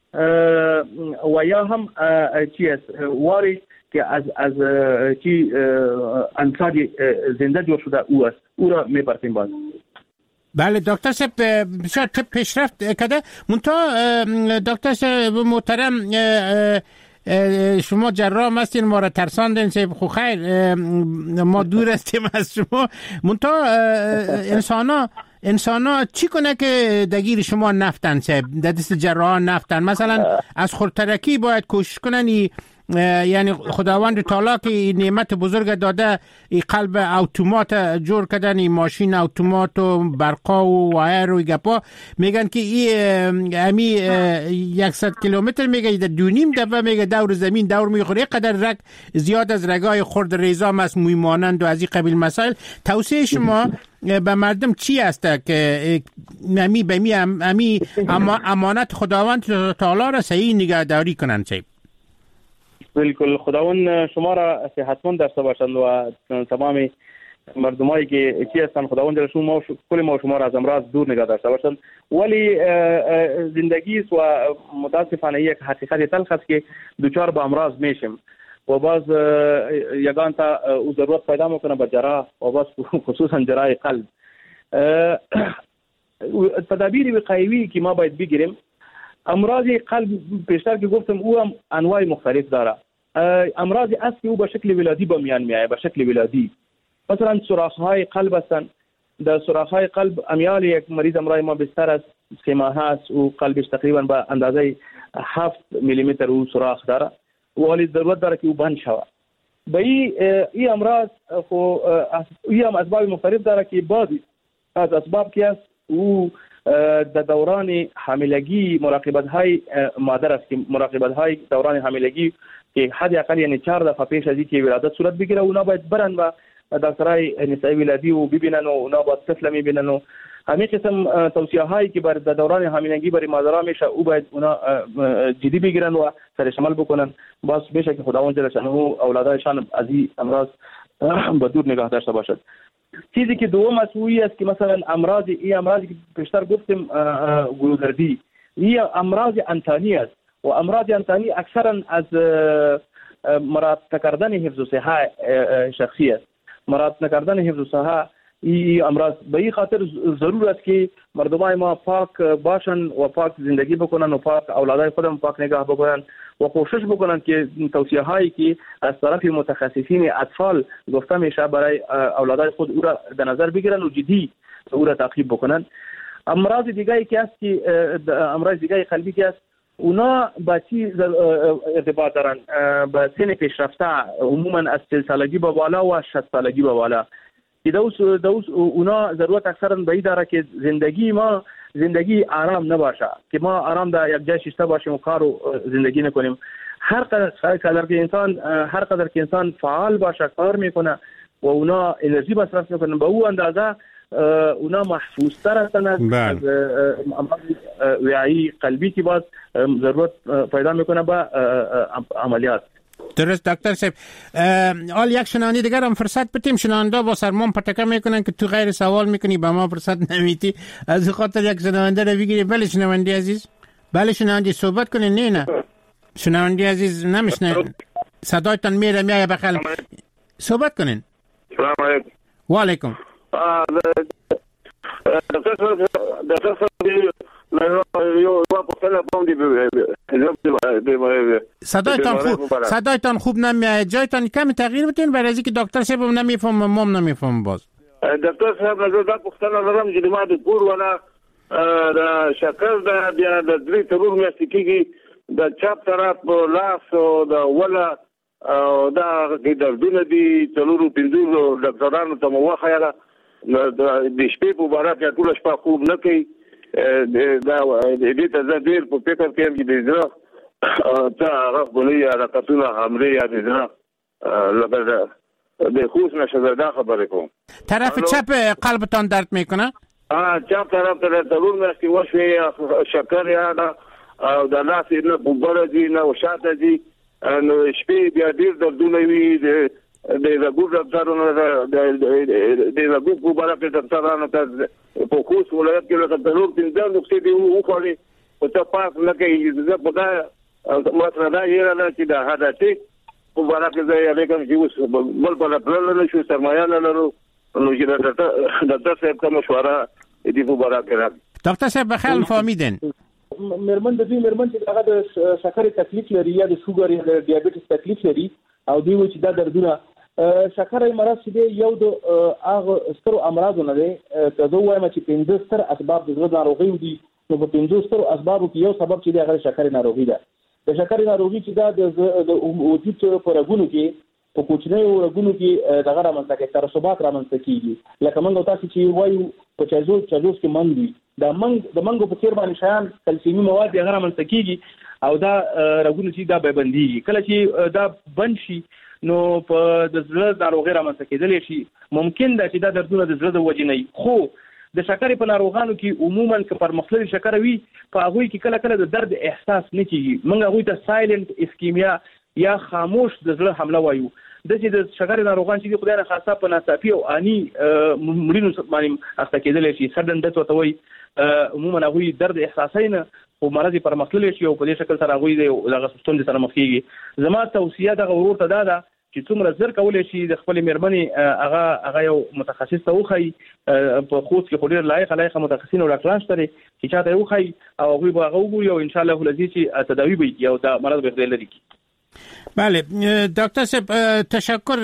و یا هم چی است واری که از چی انسان زنده جور شده او است، او را می پرسیم باز. بله دکتر صاحب بسیار پیشرفت کده. منتها دکتر صاحب محترم شما جراح هستین، ما را ترساندین صاحب، خو خیر ما دور هستیم از شما. منتها انسانا چی کنه که دگیر شما نفتن صاحب، در دست جراحان نفتن؟ مثلا از خودترکی باید کوشش کنن، یعنی خداوند تعالی که نعمت بزرگ داده ای قلب اتومات جور کردن، ای ماشین اتومات و برقا و وایر و گپا، میگن که امی 100 کیلومتر میگه در 2.5 دفعه میگه دور زمین دور میخوره، قدر رگ زیاد از رگای خرد ریزام است، موی مانند و از این قبیل مسائل. توصیه شما به مردم چی است که امی امانت خداوند تعالی را صحیح نگهداری کنن؟ بالکل. خداوند شما را صحتمند داشته باشند و تمام مردمایی که هستند خداوند جل شما کل ما شما را از امراض دور نگه داشته باشند. ولی زندگی است و متاسفانه یک حقیقت تلخ است که دوچار به امراض میشیم و باز یگان تا ضرورت پیدا میکنه به جراح و باز خصوصا جراح قلب. تدابیر وقایوی که ما باید بگیریم. امراض قلب پیشتر که گفتم او هم انواع مختلف داره. امراض اصلی او به شکل ولادی به میان میاد، به شکل ولادی. مثلا سوراخ‌های قلب هستند. در سوراخ‌های قلب امیال یک مریض امرای ما بستر است 3 ماه است و قلبش تقریبا به اندازه 7 میلیمتر او سوراخ داره ولی ضرورت داره که او بند شود. به این امراض خو این هم اسباب مختلف داره که بعضی از اسباب که است او در دوران حاملگی مراقبت‌های مادر است که مراقبت‌های دوران حاملگی که حداقل یعنی 4 دفعه پیش از اینکه ولادت صورت بگیره اونا باید برن و دکترای نسایی ولادی و ببینن و اونا باید طفل میبینن و همین قسم توصیه هایی که بر دوران حاملگی برای مادرها میشه او باید اونا جدی بگیرن و سرش عمل بکنن. باز میشه که خداوند جل شانه اولادایشان از این امراض به دور نگاه داشته باشد. چیزی که دوم مسئولی است که مثلا امراضی که پیشتر گفتیم گلودردی این امراض انتانی است و امراض انتانی اکثرا از مراعات کردن حفظ و صحت شخصی است. مراعات نکردن حفظ و صحت این امراض به این خاطر ضرور است که مردمان ما پاک باشن و پاک زندگی بکنن و پاک اولادای خودم پاک نگاه بکنن و کوشش بکنن که توصیه هایی که از طرف متخصصین اطفال گفته میشه برای اولادای خود او را در نظر بگیرن و جدی او را تعقیب بکنن. امراض دیگری که است که امراض دیگری قلبی که است اونا با چی ارتباط دارن؟ با سن پیشرفته عموما از 40 سالگی به بالا و 60 سالگی به بالا که دوست اونا ضرورت اکثرا به این داره که زندگی آرام نباشه که ما آرام در یک جای شیشته باشیم و کار و زندگی نکنیم. هر قدر که انسان فعال باشه کار میکنه و اونا انرژی مصرف میکنن به او اندازه اونا محفوظ تر هستند از امراض وعی قلبی که باز ضرورت پیدا میکنه به عملیات. درست دکتر صاحب. حال یک شنونده دیگر هم فرصت بدیم. شنونده با سرمان پتکه میکنن که تو غیر سوال میکنی به ما فرصت نمیدی. از خاطر یک شنونده رو بگیری. بله شنونده عزیز. بله شنونده صحبت کنین. نه شنونده عزیز نمیشنه صدایتان میاد بخل صحبت کنین. سلام علیکم. و علیکم. صدایتان خوب نمیاد. جایتان کمی تغییر بدین برای اینکه دکتر صاحب نمیفهم مام نمیفهم. باز دکتر صاحب نظر دا پختنه لرم چې ما د کور ولا د شکر د بیا د درې ترور میاشتې کېږي د چپ طرف لاس او د ولا دا کې دردونه دي څلورو پنځو ډاکټرانو ته مو وخیاله د شپې په باره کې ټول شپه خوب نه کوي. دا دې ته زه ډېر په فکر کې یم چې د زړه ته رغبلي یا حرکتونه حملې یا د زړه لکه د خوش نشه دا خبرې کوم. طرف چپ قلبتان درد میکنه؟ چپ طرف ته ضرور مې وشوي شکر یا او د لاس نه بوبره دي نه شاته دي نو شپې بیا ډېر دردونه وي د رګو ډاکټرانو د رګو په باره کې ډاکټرانو ته په خوست ولایت کې لکه ضرور پنځه نقطې دي وخوړې او ته پاس نه کوي. زه په دا مطلب دا یې نه چې دا حادثه په باره کې زه یې کوم چې اوس بل بل پرل نه شو سرمایه نه لرو نو چې ډاکټر صاحب ته مشوره دې په باره کې راځي. دکتر صاحب بخیر فهمیدین مرمن چې هغه د شکر تکلیف لري یا د شوګر یا د ډیابټیس تکلیف لري او دوی و چې دا دردونه شکر مرض چې یو د هغه سترو امراض نه دی. که زه وایم چې 15 ستر اسباب د زړه ناروغي دي نو په 15 سترو اسبابو کې یو سبب چې دی هغه شکر ناروغي ده. د شکر ناروغي چې دا د وجود په رګونو کې په کوچنیو رګونو کې دغه رامنځته کوي ترسبات رامنځته کیږي لکه موږ تاسو چې وایو په چازوس کې منګ وي د منګو په څیر باندې شیان کلسیمي مواد هغه رامنځته کیږي او دا رګونو چې دا به بنديږي. کله چې دا بند شي نو په د زړه ناروغي رامنځته کېدلی شي. ممکن ده چې دا دردونه د زړه د وجې نه خو د شکرې په ناروغانو کې عموما که پرمختللي شکر وي په هغوی کې کله کله د درد احساس نه کیږي. موږ هغوی ته سایلنت اسکیمیا یا خاموش د زړه حمله وایو. د چې د شکر ناروغان چې خدای نه خاصه په ناڅاپي او اني مړینو باندې اخته کېدل شي سدن دته وتوي عموما هغه درد احساسای نه او مرض پر مخلل شي او په دې شکل سره هغه د غسستون سره مخ کیږي. زما توصیه د ورور ته دا ده چې څومره زر کولای شي د خپل میرمنې هغه یو متخصص ته وخی په خوست کې ډېر لایق متخصصین او ډاکټران شته چې چاته وخی او هغه به هغه وګوري او ان شاء الله ولذي چې تداوی به یا د مرض به لري. بله دکتر صاحب تشکر.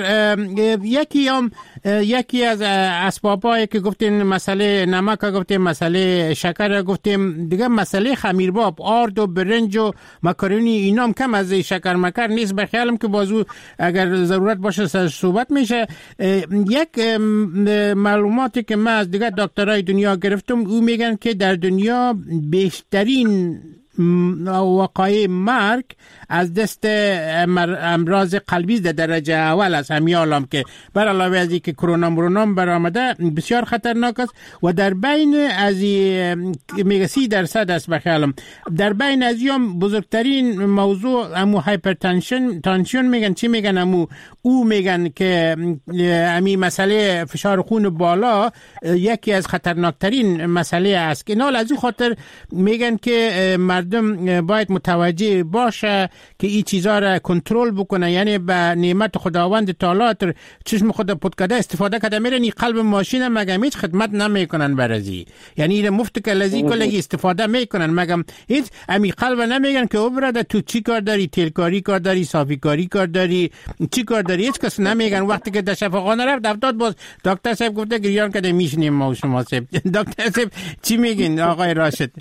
یکی از اسبابایی که گفتین مسئله نمک گفتیم، مسئله شکر گفتیم، دیگه مسئله خمیرباب، آرد و برنج و مکارونی اینا هم کم از شکر مکر نیست. به خیالم که بازو اگر ضرورت باشه صحبت میشه. یک معلوماتی که من از دیگه دکترای دنیا گرفتم او میگن که در دنیا بیشترین وقایع مرگ از دست امراض قلبی در درجه اول است همین عالم که بر علاوه از اینکه کرونا برآمده بسیار خطرناک است و در بین از میگه 30% است به خیالم. در بین از هم بزرگترین موضوع امو هایپرتنشن میگن چی میگن او میگن که همین مسئله فشار خون بالا یکی از خطرناکترین مسئله است که نال از این خاطر میگن که مردم باید متوجه باشه که این چیزا را کنترل بکنه. یعنی به نعمت خداوند تعالی تر چشم خود پدکده استفاده کرده میرن این قلب ماشین مگم هیچ خدمت نمیکنن برازی. یعنی این مفت کلزی کلگی استفاده میکنن مگم هیچ امی قلب نمیگن که او برده تو چی کار داری، تیلکاری کار داری، صافی کاری کار داری، چی کار داری، هیچ کس نمیگن. وقتی که در شفاخانه رفت افتاد باز دکتر صاحب گفته گریان کده میشنیم ما و شما صاحب. دکتر صاحب چی میگین آقای راشد؟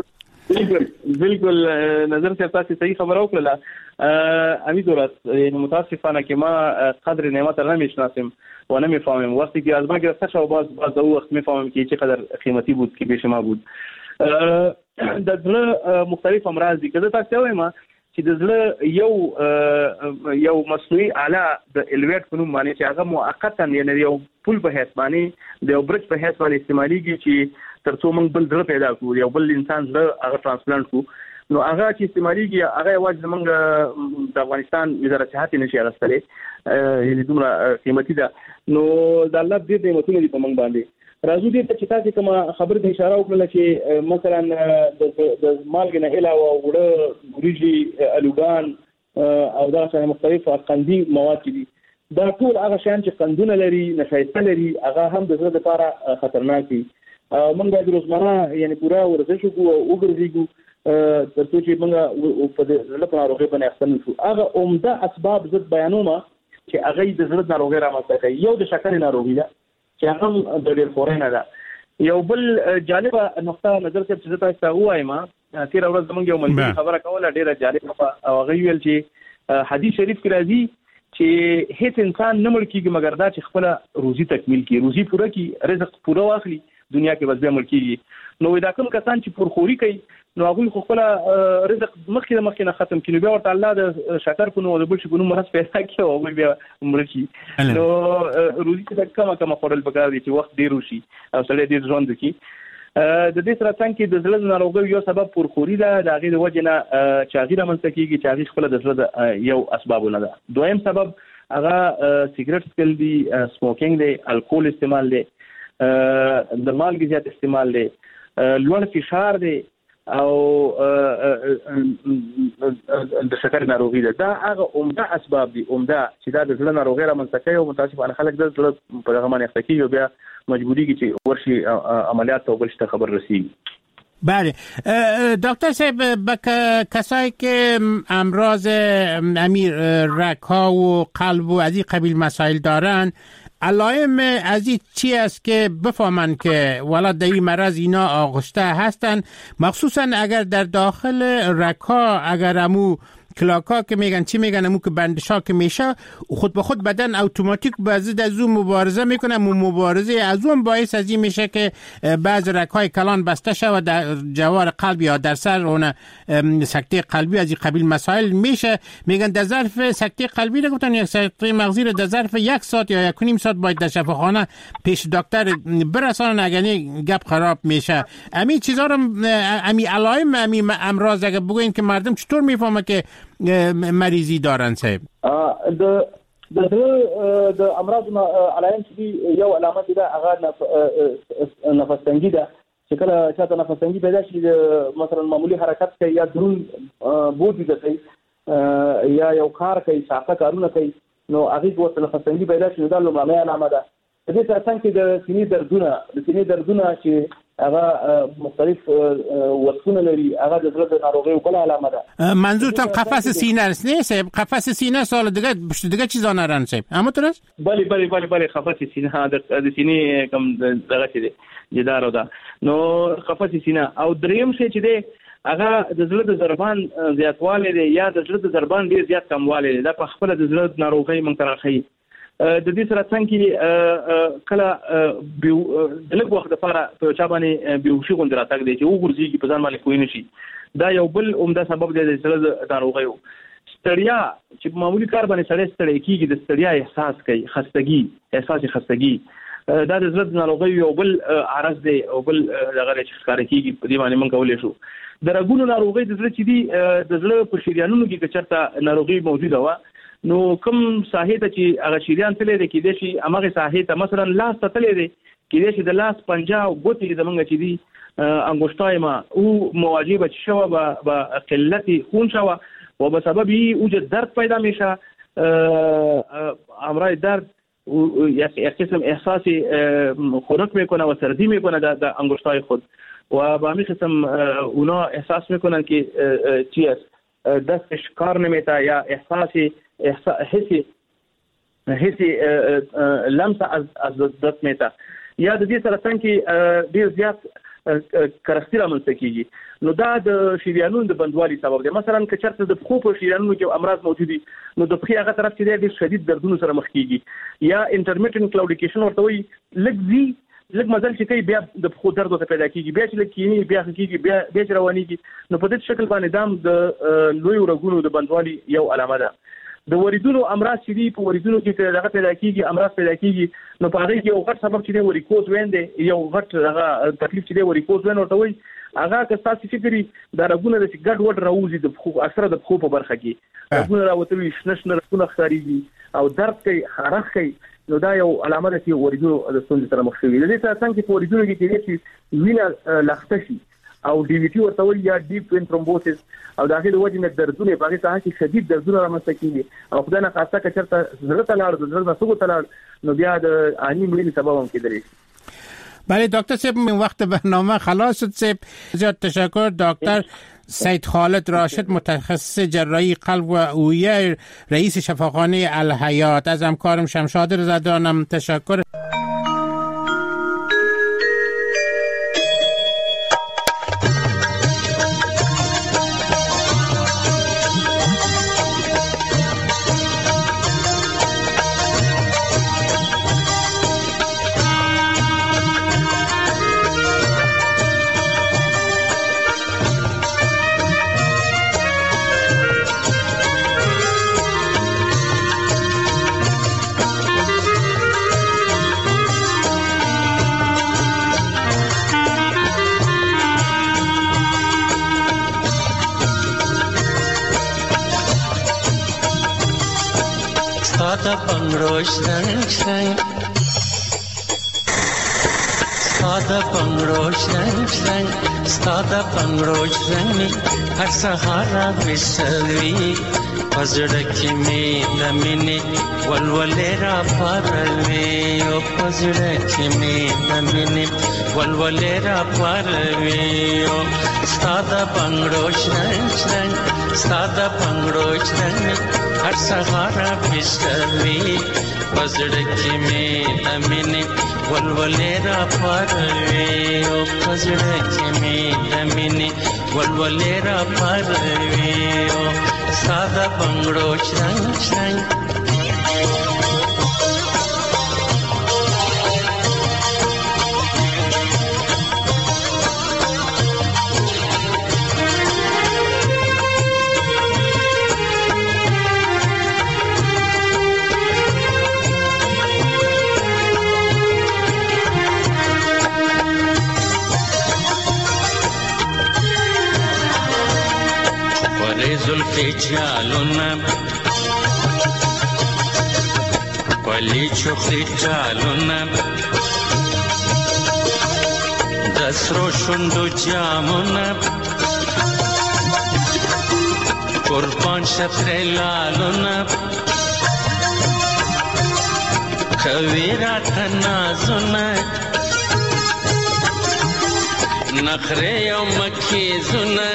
بالکل نظر سے تاسو صحیح خبر او کړله. امیدوارم متاسفانه که ما قدر نعمت را نمیشناسیم و نمیفهمیم. وقتی که از ما گرفته شد باز او وقت میفهمیم که چقدر قیمتی بود که پیش ما بود. د زړه مختلف امراض دي. که زه تاسو وایم چې د زړه یو مصنوعي آله د الویټ په نوم باندې چې هغه موقتا یعنی یو پول په حیث باندې د یو برج په حیث باندې استعمالېږي چې ترڅو موږ بل زړه پیدا کړو، یو بل انسان زړه هغه ترانسپلانت کړو. نو هغه چې استعمالېږي هغه یوازې زموږ د افغانستان وزارت صحت نشي اخیستلی، یعنې دومره قیمتي ده. نو د الله ډېر نعمتونه دي په موږ باندې. راځو دې ته چې تاسو کومه خبره ته اشاره وکړله چې مثلا د مالګې نه علاوه وړه، وریجې، الوګان او دا څه مختلف قندي مواد دي. دا ټول هغه شیان چې قندونه لري، نشایسته لري، هغه هم د زړه لپاره خطرناک دي. موږ باید روزمره یعنی پوره ورزش وکړو او وګرځېږو ترڅو چې موږ په زړه په ناروغۍ باندې اخته نه شو. هغه عمده اسباب زه بیانوم چې هغه د زړه ناروغۍ رامنځته کوي. یو د شکر ناروغي ده چې هغه د ډېر فورینه ده. یو بل جالبه نقطه نظر چې تاسو ته وایم، تیر ورځ زموږ یو ملګری خبره کوله ډېره جالبه او هغه ویل چې حدیث شریف کې راځي چې هیڅ انسان نه مړ کیږي مګر دا چې خپل روزي تکمیل کړي، روزي پوره کړي، رزق پوره واخلي، دنیا کې بس به مړ کیږي. نو دا کوم کسان چې پورخوري کوي نو هغه خپل رزق مخکې نه ختم کړي، بیا ورته الله د شکر په نوم د بل شي په نوم مرز پیدا کړي او بیا مړ شي. نو روزي ته کومه خورل پکار دي چې وخت ډیر وشي او سړی ډیر ژوند وکړي. د دې سره څنګه چې د زړه ناروغۍ یو سبب پورخوري ده، د هغې د وجې نه چې هغې رامنځته کېږي چې هغې خپله د زړه یو اسبابونه ده. دویم سبب هغه سیګرټ څکل دي، سموکینګ دی، الکول استعمال دی، د مالګې زیات استعمال دی، لوړ فشار دی او د شکر ناروغي ده. دا هغه عمده اسباب دي، عمده چې دا د زړه ناروغۍ رامنځته کوي او متاسفانه خلک د زړه په دغه باندې اخته کېږي او بیا مجبوریږي چې ورشي عملیات او بل شي خبر رسیږي. بله دکتر صاحب، کسایی که امراض رگ ها و قلب و از این قبیل مسائل دارن، علائم از این چی است که بفهمن که ولد در این مرض اینا آغشته هستن، مخصوصا اگر در داخل رگ ها اگر امو کلاکا که میگن چی میگن امو که بندشا که میشه خود به خود بدن اتوماتیک با ضد از اون مبارزه میکنه. مبارزه از اون باعث از این میشه که بعض رگ‌های کلان بسته شه و در جوار قلب یا در سر اون سکته قلبی از این قبیل مسائل میشه. میگن در ظرف سکته قلبی رو گفتن یک سکته مغزی رو در ظرف 1 ساعت یا 1.5 ساعت باید در شفاخانه پیش دکتر برسانن اگر نه گپ خراب میشه. همین چیزا رو همین علائم همین امراض اگه بگوین که مردم چطور میفهمه که مریضی دارن صاحب؟ د امراض علایم چې یو علامت ده هغه نفس تنګي ده چې کله چاته نفس تنګي پیدا شي مثلا معمولی حرکت کوي یا درون بوج دي کوي یا یو کار کوي ساقه کارونه کوي نو هغه ورته نفس تنګي پیدا شي دا لومړنۍ علامه ده. د دې ترڅنګ کې د سینې دردونه چې هغه مختلف وصفونه لري هغه د زړه د ناروغیو بل علامه ده. منظورتان قفس سینه است نه صاحب؟ قفس سینه سال دیگه چیزا نرن صاحب همونطور است؟ بله قفس سینه د سینې کم دغه چې دی جدار ده نو قفس سینه او دریم شی چې دی هغه د زړه د ضربان زیاتوالی دی یا د زړه د ضربان ډیر زیات کموالی دی. دا په خپل د زړه ناروغي مونږ ته راخی. د دې سره څنګه کله د لږ وخت لپاره په چا باندې بیهوشي غوندې راتګ دی چې وګرځي په ځان باندې کوی نشي. دا یو بل عمده سبب دی د زړه ناروغیو. ستړیا چې په معمولی کار باندې سړی ستړی کیږي د ستړیا احساس کوي احساس خستګي دا د زړه ناروغیو یو بل عرض دی او بل دغه چې ښکار کیږي په دې باندې مونږ کولای شو. د رګونو ناروغي د زړه چې دی د زړه په شریانونو کې چرته ناروغي موجوده و نو کوم ساحې ته چې هغه شریان تللی دی کېدای شي همغه ساحې ته مثلا لاس ته تللی دی کېدای شي د لاس پنجه او ګوتې زمونږ چې دي انګشتای ما او مواجه به شوه به قلت خون شوه و به سبب وجود درد پیدا میشه امراض درد یک قسم احساسی خنک میکنه و سردی میکنه در انگشتای خود و به همین قسم اونا احساس میکنن که چی است دستش کار نمیته یا حسی لمس از دست میته یا د دې سره څنګه ډیر زیات کرختی رامنځته کیږي. نو دا د شریانونو د بندوالي سبب دی. مثلا که چېرته د پښو په شریانونو کې امراض موجود دي نو د پښې هغه طرف چې دی ډیر شدید دردونو سره مخ کیږي یا انټرمیټنټ کلاوډیکیشن ورته وایي. لږ مزل چې کوي بیا د پښو درد ورته پیدا کیږي بیا چې لږ کینی بیا کیږي بیا چې روانېږي. نو په دې شکل باندې دام د لوی رګونو د بندوالي یو علامه ده. د وریدونو امراض چې دي په وریدونو کې دغه پیدا کیږي امراض پیدا کیږي نو په هغه کې یو غټ سبب چې دی وریکوز وین دی یو غټ هغه تکلیف چې دی وریکوز وین ورته وایي. هغه که تاسو فکرې دا رګونه د ګډ وډ راوځي د پښو اکثره د پښو په برخه کې رګونه راوتلي شنه رګونه ښکارېږي او درد کوي خارښ کوي. نو دا یو علامه ده چې وریدونو د ستونزې سره مخ شوي. د دې سره څنګه په وریدونو کې چې وینه لخته شي او ډي وی ټي ورته وایي یا ډیپ وین ترومبوسس او داخله د وجه نه دردونه په هغه ساحه کې شدید دردونه رامنځته کیږي او خدای نه خاصه که چېرته زړه ته لاړ د زړه نه سوګو ته لاړ نو بیا د آنی مړینې سبب هم کېدلی شي. بله دکتر صاحب من وقت برنامه خلاص شد صاحب. زیاد تشکر دکتر سید خالد راشد متخصص جراحی قلب و عویه رئیس شفاخانه الحیات. از همکارم شمشاد رضادانم تشکر. ساده پنګروش رنګ هر سهارا وسوي پزړه کې می د مینې ولولې را پروي او پزړه کې می د مینې ولولې را پروي او ساده پنګروش رنګ هر سهارا وسوي پزړه کې می د مینې ولولې را پروي او پزړه کې می د مینې ولولې را پروي او ساده پنګړوش رنګ زلفی چالونه ولی چخلی چالونه دسرو شندو جامونه قربان شطر لالونه کوي راته نازونه نخره او مکیزونه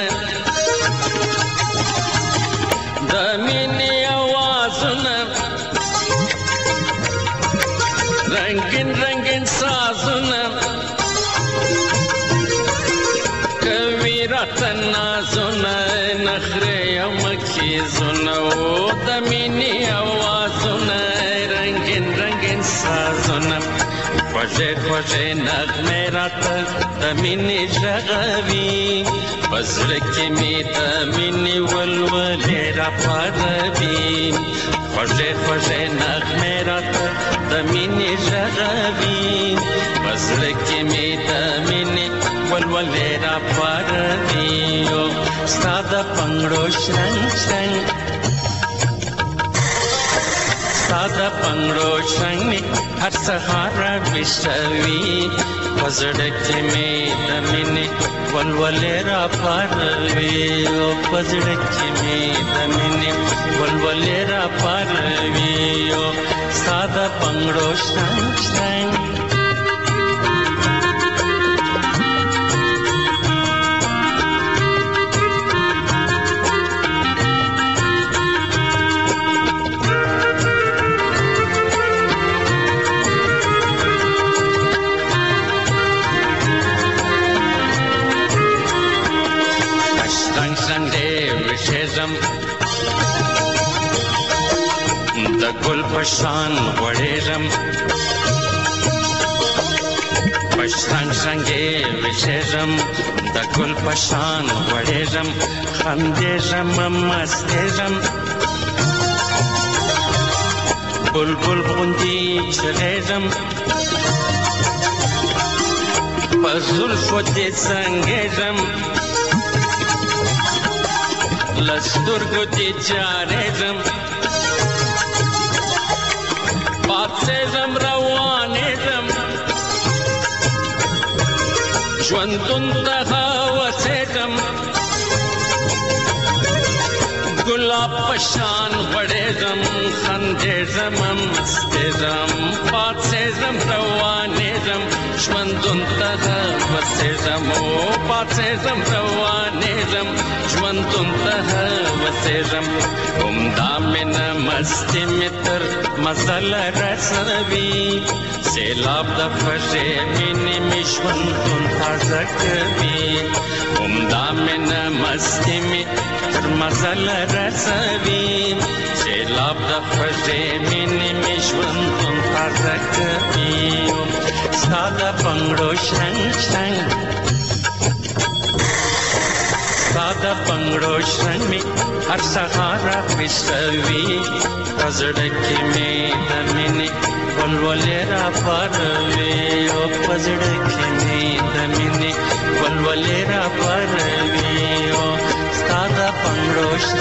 د مینې اوازونه رنگین رنگین سازونه کوي راته نازونه نخره او مکیزونه د مینې اوازونه رنگین رنگین سازونه خوږې خوږې نغمې راته د مینې ږغوي په زړه کې مې د مینې ولولې راپاروي خوږې خوږې نغمې راته د مینې ږغوي په زړه کې مې د مینې ولولې راپاروي ستا د پنګړو شرنګ شرنګ ستا د پنګړو شرنګ مې هر سهار راویښوي په زړه کې مې د مینې ولولې راپاروي په زړه کې مې د مینې ولولې راپاروي ستا د پنګړو شرنګ شرنګ د ګل پشان وړېږم پشرنګ شرنګې وشېږم د ګل پشان وړېږم خندېږم مستېږم بلبل غوندې چغېږم په زلفو دې څنګېږم له سترګو دې جارېږم پاڅېږم روانېږم ژوندون ته هوسېږم ګلاب په شان غوړېږم خندېږم مستېږم پاڅېږم روانېږم ژوندون ته هوسېږم پاڅېږم روانېږم ژوندون ته هوسېږم همدا مینه مستي مې تر مزله رسوي سیلاب د خوږې مینې مې ژوندون تازه کوي همدا مینه مستي مې تر مزله رسوي سیلاب د خوږې مینې مې ژوندون تازه کوي ستا د پنګړو شرنګ شرنګ ستا د پنګړو شرنګ مې هر سهار راویښوي په زړه کې مې د مینې ولولې راپاروي په زړه کې مې د مینې ولولې راپاروي ستا د پنګړو